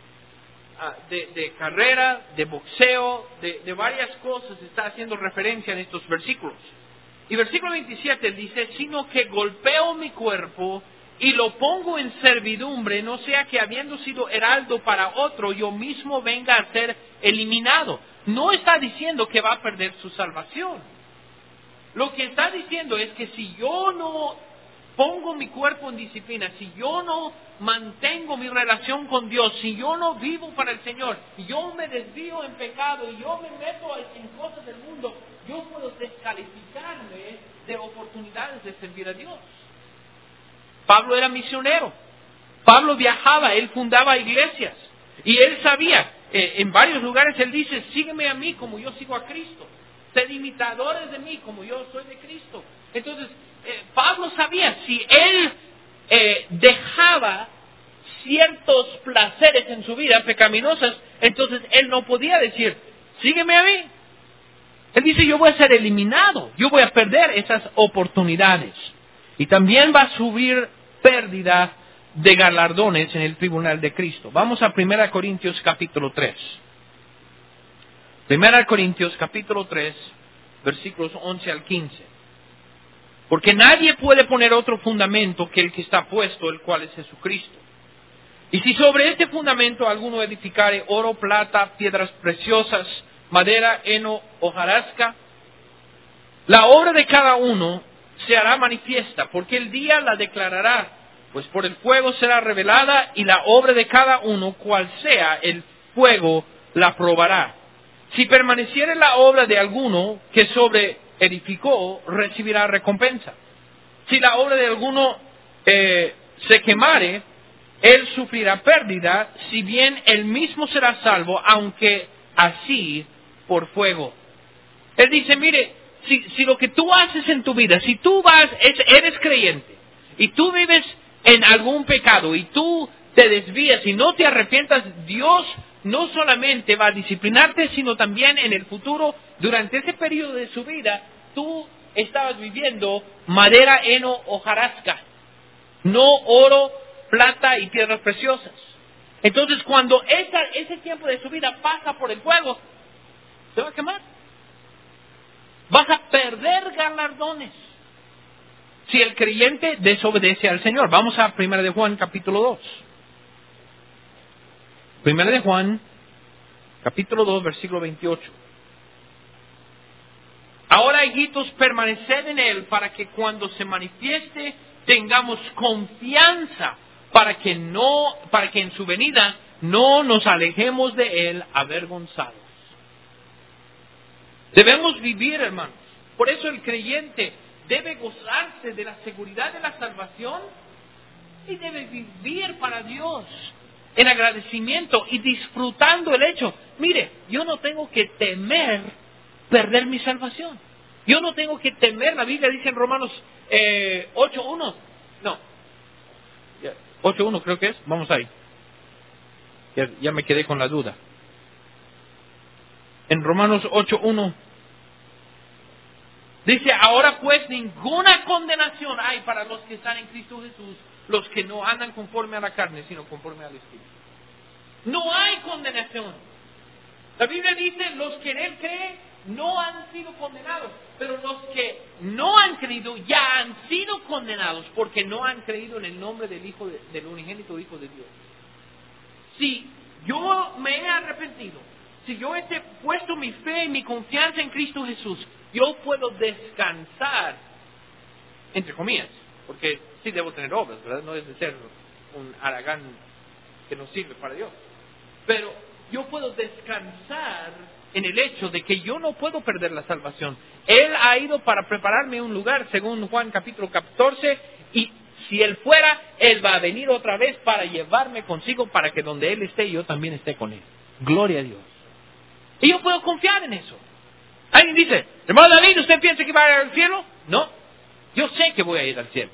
de carrera, de boxeo, de varias cosas, está haciendo referencia en estos versículos. Y versículo 27 dice, sino que golpeo mi cuerpo y lo pongo en servidumbre, no sea que habiendo sido heraldo para otro, yo mismo venga a ser eliminado. No está diciendo que va a perder su salvación. Lo que está diciendo es que si yo no pongo mi cuerpo en disciplina, si yo no mantengo mi relación con Dios, si yo no vivo para el Señor, yo me desvío en pecado y yo me meto en cosas del mundo, yo puedo descalificarme de oportunidades de servir a Dios. Pablo era misionero. Pablo viajaba, él fundaba iglesias. Y él sabía, en varios lugares él dice, sígueme a mí como yo sigo a Cristo. Sed imitadores de mí como yo soy de Cristo. Entonces, Pablo sabía, si él dejaba ciertos placeres en su vida pecaminosos, entonces él no podía decir, sígueme a mí. Él dice, yo voy a ser eliminado, yo voy a perder esas oportunidades. Y también va a subir pérdida de galardones en el tribunal de Cristo. Vamos a 1 Corintios capítulo 3. 1 Corintios capítulo 3, versículos 11 al 15. Porque nadie puede poner otro fundamento que el que está puesto, el cual es Jesucristo. Y si sobre este fundamento alguno edificare oro, plata, piedras preciosas, madera, heno, hojarasca, la obra de cada uno se hará manifiesta, porque el día la declarará, pues por el fuego será revelada, y la obra de cada uno, cual sea el fuego, la probará. Si permaneciere la obra de alguno que sobre edificó, recibirá recompensa. Si la obra de alguno se quemare, él sufrirá pérdida, si bien él mismo será salvo, aunque así por fuego. Él dice, mire, si lo que tú haces en tu vida, si tú eres creyente, y tú vives en algún pecado, y tú te desvías y no te arrepientas, Dios no solamente va a disciplinarte, sino también en el futuro, durante ese periodo de su vida, tú estabas viviendo madera, heno, hojarasca, no oro, plata y piedras preciosas. Entonces, cuando ese tiempo de su vida pasa por el fuego, se va a quemar. Vas a perder galardones si el creyente desobedece al Señor. Vamos a 1 de Juan, capítulo 2. 1 de Juan, capítulo 2, versículo 28. Ahora, hijitos, permaneced en Él, para que cuando se manifieste tengamos confianza, para que en su venida no nos alejemos de Él avergonzados. Debemos vivir, hermanos. Por eso el creyente debe gozarse de la seguridad de la salvación y debe vivir para Dios en agradecimiento y disfrutando el hecho. Mire, yo no tengo que temer perder mi salvación. Yo no tengo que temer, la Biblia dice en Romanos 8.1, no, 8.1 creo que es, vamos ahí. Ya me quedé con la duda. En Romanos 8.1 dice, ahora pues ninguna condenación hay para los que están en Cristo Jesús, los que no andan conforme a la carne, sino conforme al Espíritu. No hay condenación. La Biblia dice, los que en Él creen no han sido condenados, pero los que no han creído ya han sido condenados porque no han creído en el nombre del unigénito Hijo de Dios. Si yo me he arrepentido, si yo he puesto mi fe y mi confianza en Cristo Jesús, yo puedo descansar, entre comillas, porque sí debo tener obras, ¿verdad? No es de ser un haragán que no sirve para Dios. Pero yo puedo descansar en el hecho de que yo no puedo perder la salvación. Él ha ido para prepararme un lugar, según Juan capítulo 14, y si Él fuera, Él va a venir otra vez para llevarme consigo, para que donde Él esté, yo también esté con Él. Gloria a Dios. Y yo puedo confiar en eso. Alguien dice, hermano David, ¿usted piensa que va a ir al cielo? No, yo sé que voy a ir al cielo.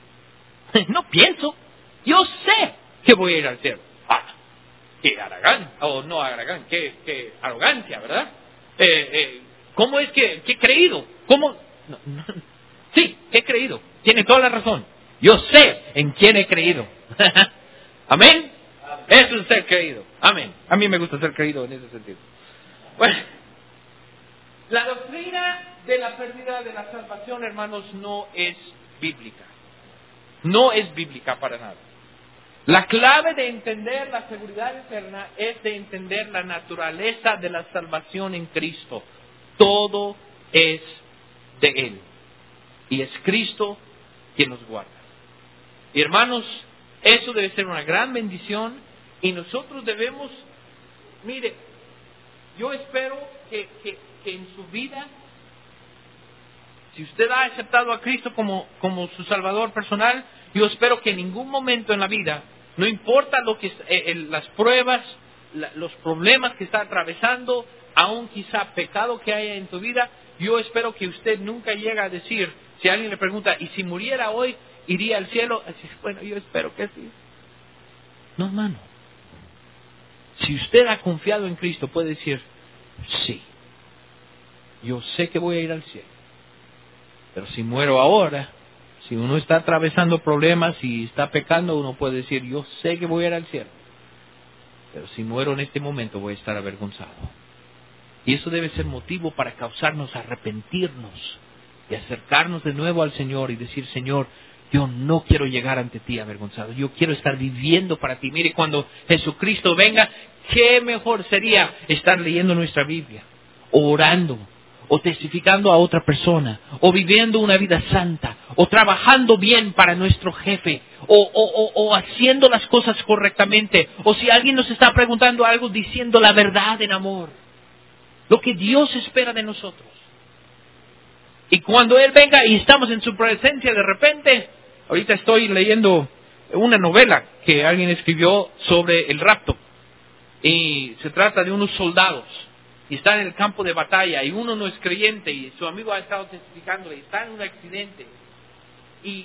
No pienso, yo sé que voy a ir al cielo. Ah, qué arrogante, o no arrogante, qué arrogancia, ¿verdad? ¿Cómo es que he creído? ¿Cómo? No. Sí, he creído, tiene toda la razón. Yo sé en quién he creído. ¿Amén? Eso es ser creído. Amén. A mí me gusta ser creído en ese sentido. Bueno, la doctrina de la pérdida de la salvación, hermanos, no es bíblica. No es bíblica para nada. La clave de entender la seguridad eterna es de entender la naturaleza de la salvación en Cristo. Todo es de Él. Y es Cristo quien nos guarda. Y hermanos, eso debe ser una gran bendición y nosotros debemos, mire, yo espero que en su vida, si usted ha aceptado a Cristo como su Salvador personal, yo espero que en ningún momento en la vida, no importa lo que las pruebas, los problemas que está atravesando, aún quizá pecado que haya en tu vida, yo espero que usted nunca llegue a decir, si alguien le pregunta, ¿y si muriera hoy, iría al cielo? Bueno, yo espero que sí. No, hermano. Si usted ha confiado en Cristo, puede decir, sí, yo sé que voy a ir al cielo. Pero si muero ahora, si uno está atravesando problemas y está pecando, uno puede decir, yo sé que voy a ir al cielo. Pero si muero en este momento, voy a estar avergonzado. Y eso debe ser motivo para causarnos arrepentirnos y acercarnos de nuevo al Señor y decir, Señor, yo no quiero llegar ante ti avergonzado. Yo quiero estar viviendo para ti. Mire, cuando Jesucristo venga, qué mejor sería estar leyendo nuestra Biblia, o orando, o testificando a otra persona, o viviendo una vida santa, o trabajando bien para nuestro jefe, o haciendo las cosas correctamente, o si alguien nos está preguntando algo, diciendo la verdad en amor. lo que Dios espera de nosotros. Y cuando Él venga y estamos en su presencia de repente, ahorita estoy leyendo una novela que alguien escribió sobre el rapto. Y se trata de unos soldados. Y están en el campo de batalla y uno no es creyente y su amigo ha estado testificando y está en un accidente. Y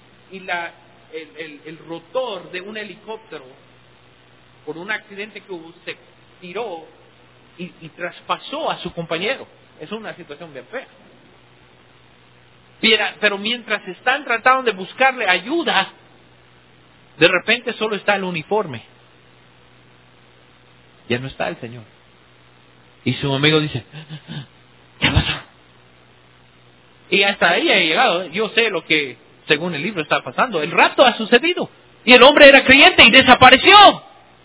el rotor de un helicóptero, por un accidente que hubo, se tiró y traspasó a su compañero. Es una situación bien fea. Pero mientras están tratando de buscarle ayuda, de repente solo está el uniforme. Ya no está el Señor. Y su amigo dice, ¿qué pasó? Y hasta ahí ha llegado. Yo sé lo que, según el libro, está pasando. El rapto ha sucedido. Y el hombre era creyente y desapareció.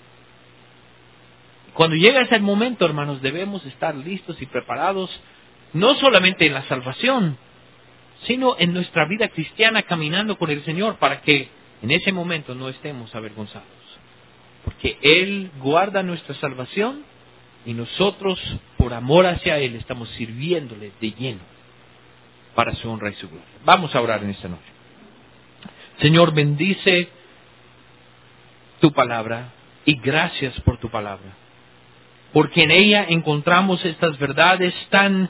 Cuando llega ese momento, hermanos, debemos estar listos y preparados, no solamente en la salvación, sino en nuestra vida cristiana caminando con el Señor, para que en ese momento no estemos avergonzados. Porque Él guarda nuestra salvación y nosotros, por amor hacia Él, estamos sirviéndole de lleno para su honra y su gloria. Vamos a orar en esta noche. Señor, bendice tu palabra y gracias por tu palabra, porque en ella encontramos estas verdades tan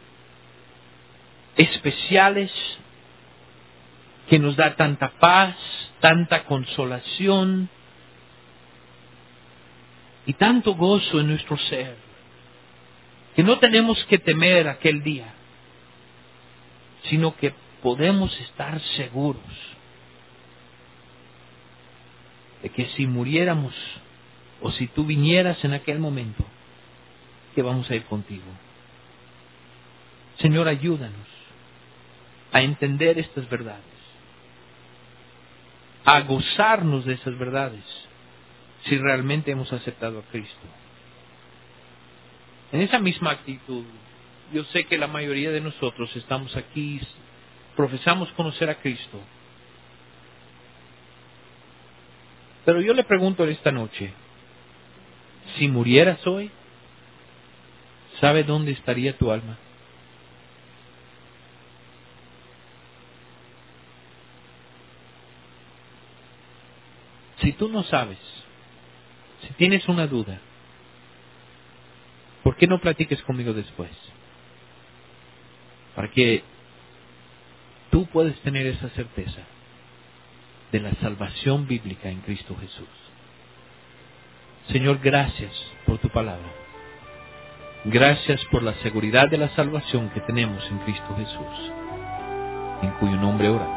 especiales que nos da tanta paz, tanta consolación y tanto gozo en nuestro ser, que no tenemos que temer aquel día, sino que podemos estar seguros de que si muriéramos o si tú vinieras en aquel momento, que vamos a ir contigo. Señor, ayúdanos a entender estas verdades, a gozarnos de esas verdades, si realmente hemos aceptado a Cristo. En esa misma actitud, yo sé que la mayoría de nosotros estamos aquí, profesamos conocer a Cristo. Pero yo le pregunto en esta noche, si murieras hoy, ¿sabe dónde estaría tu alma? Si tú no sabes, si tienes una duda, ¿por qué no platiques conmigo después? Para que tú puedas tener esa certeza de la salvación bíblica en Cristo Jesús. Señor, gracias por tu palabra. Gracias por la seguridad de la salvación que tenemos en Cristo Jesús, en cuyo nombre oramos.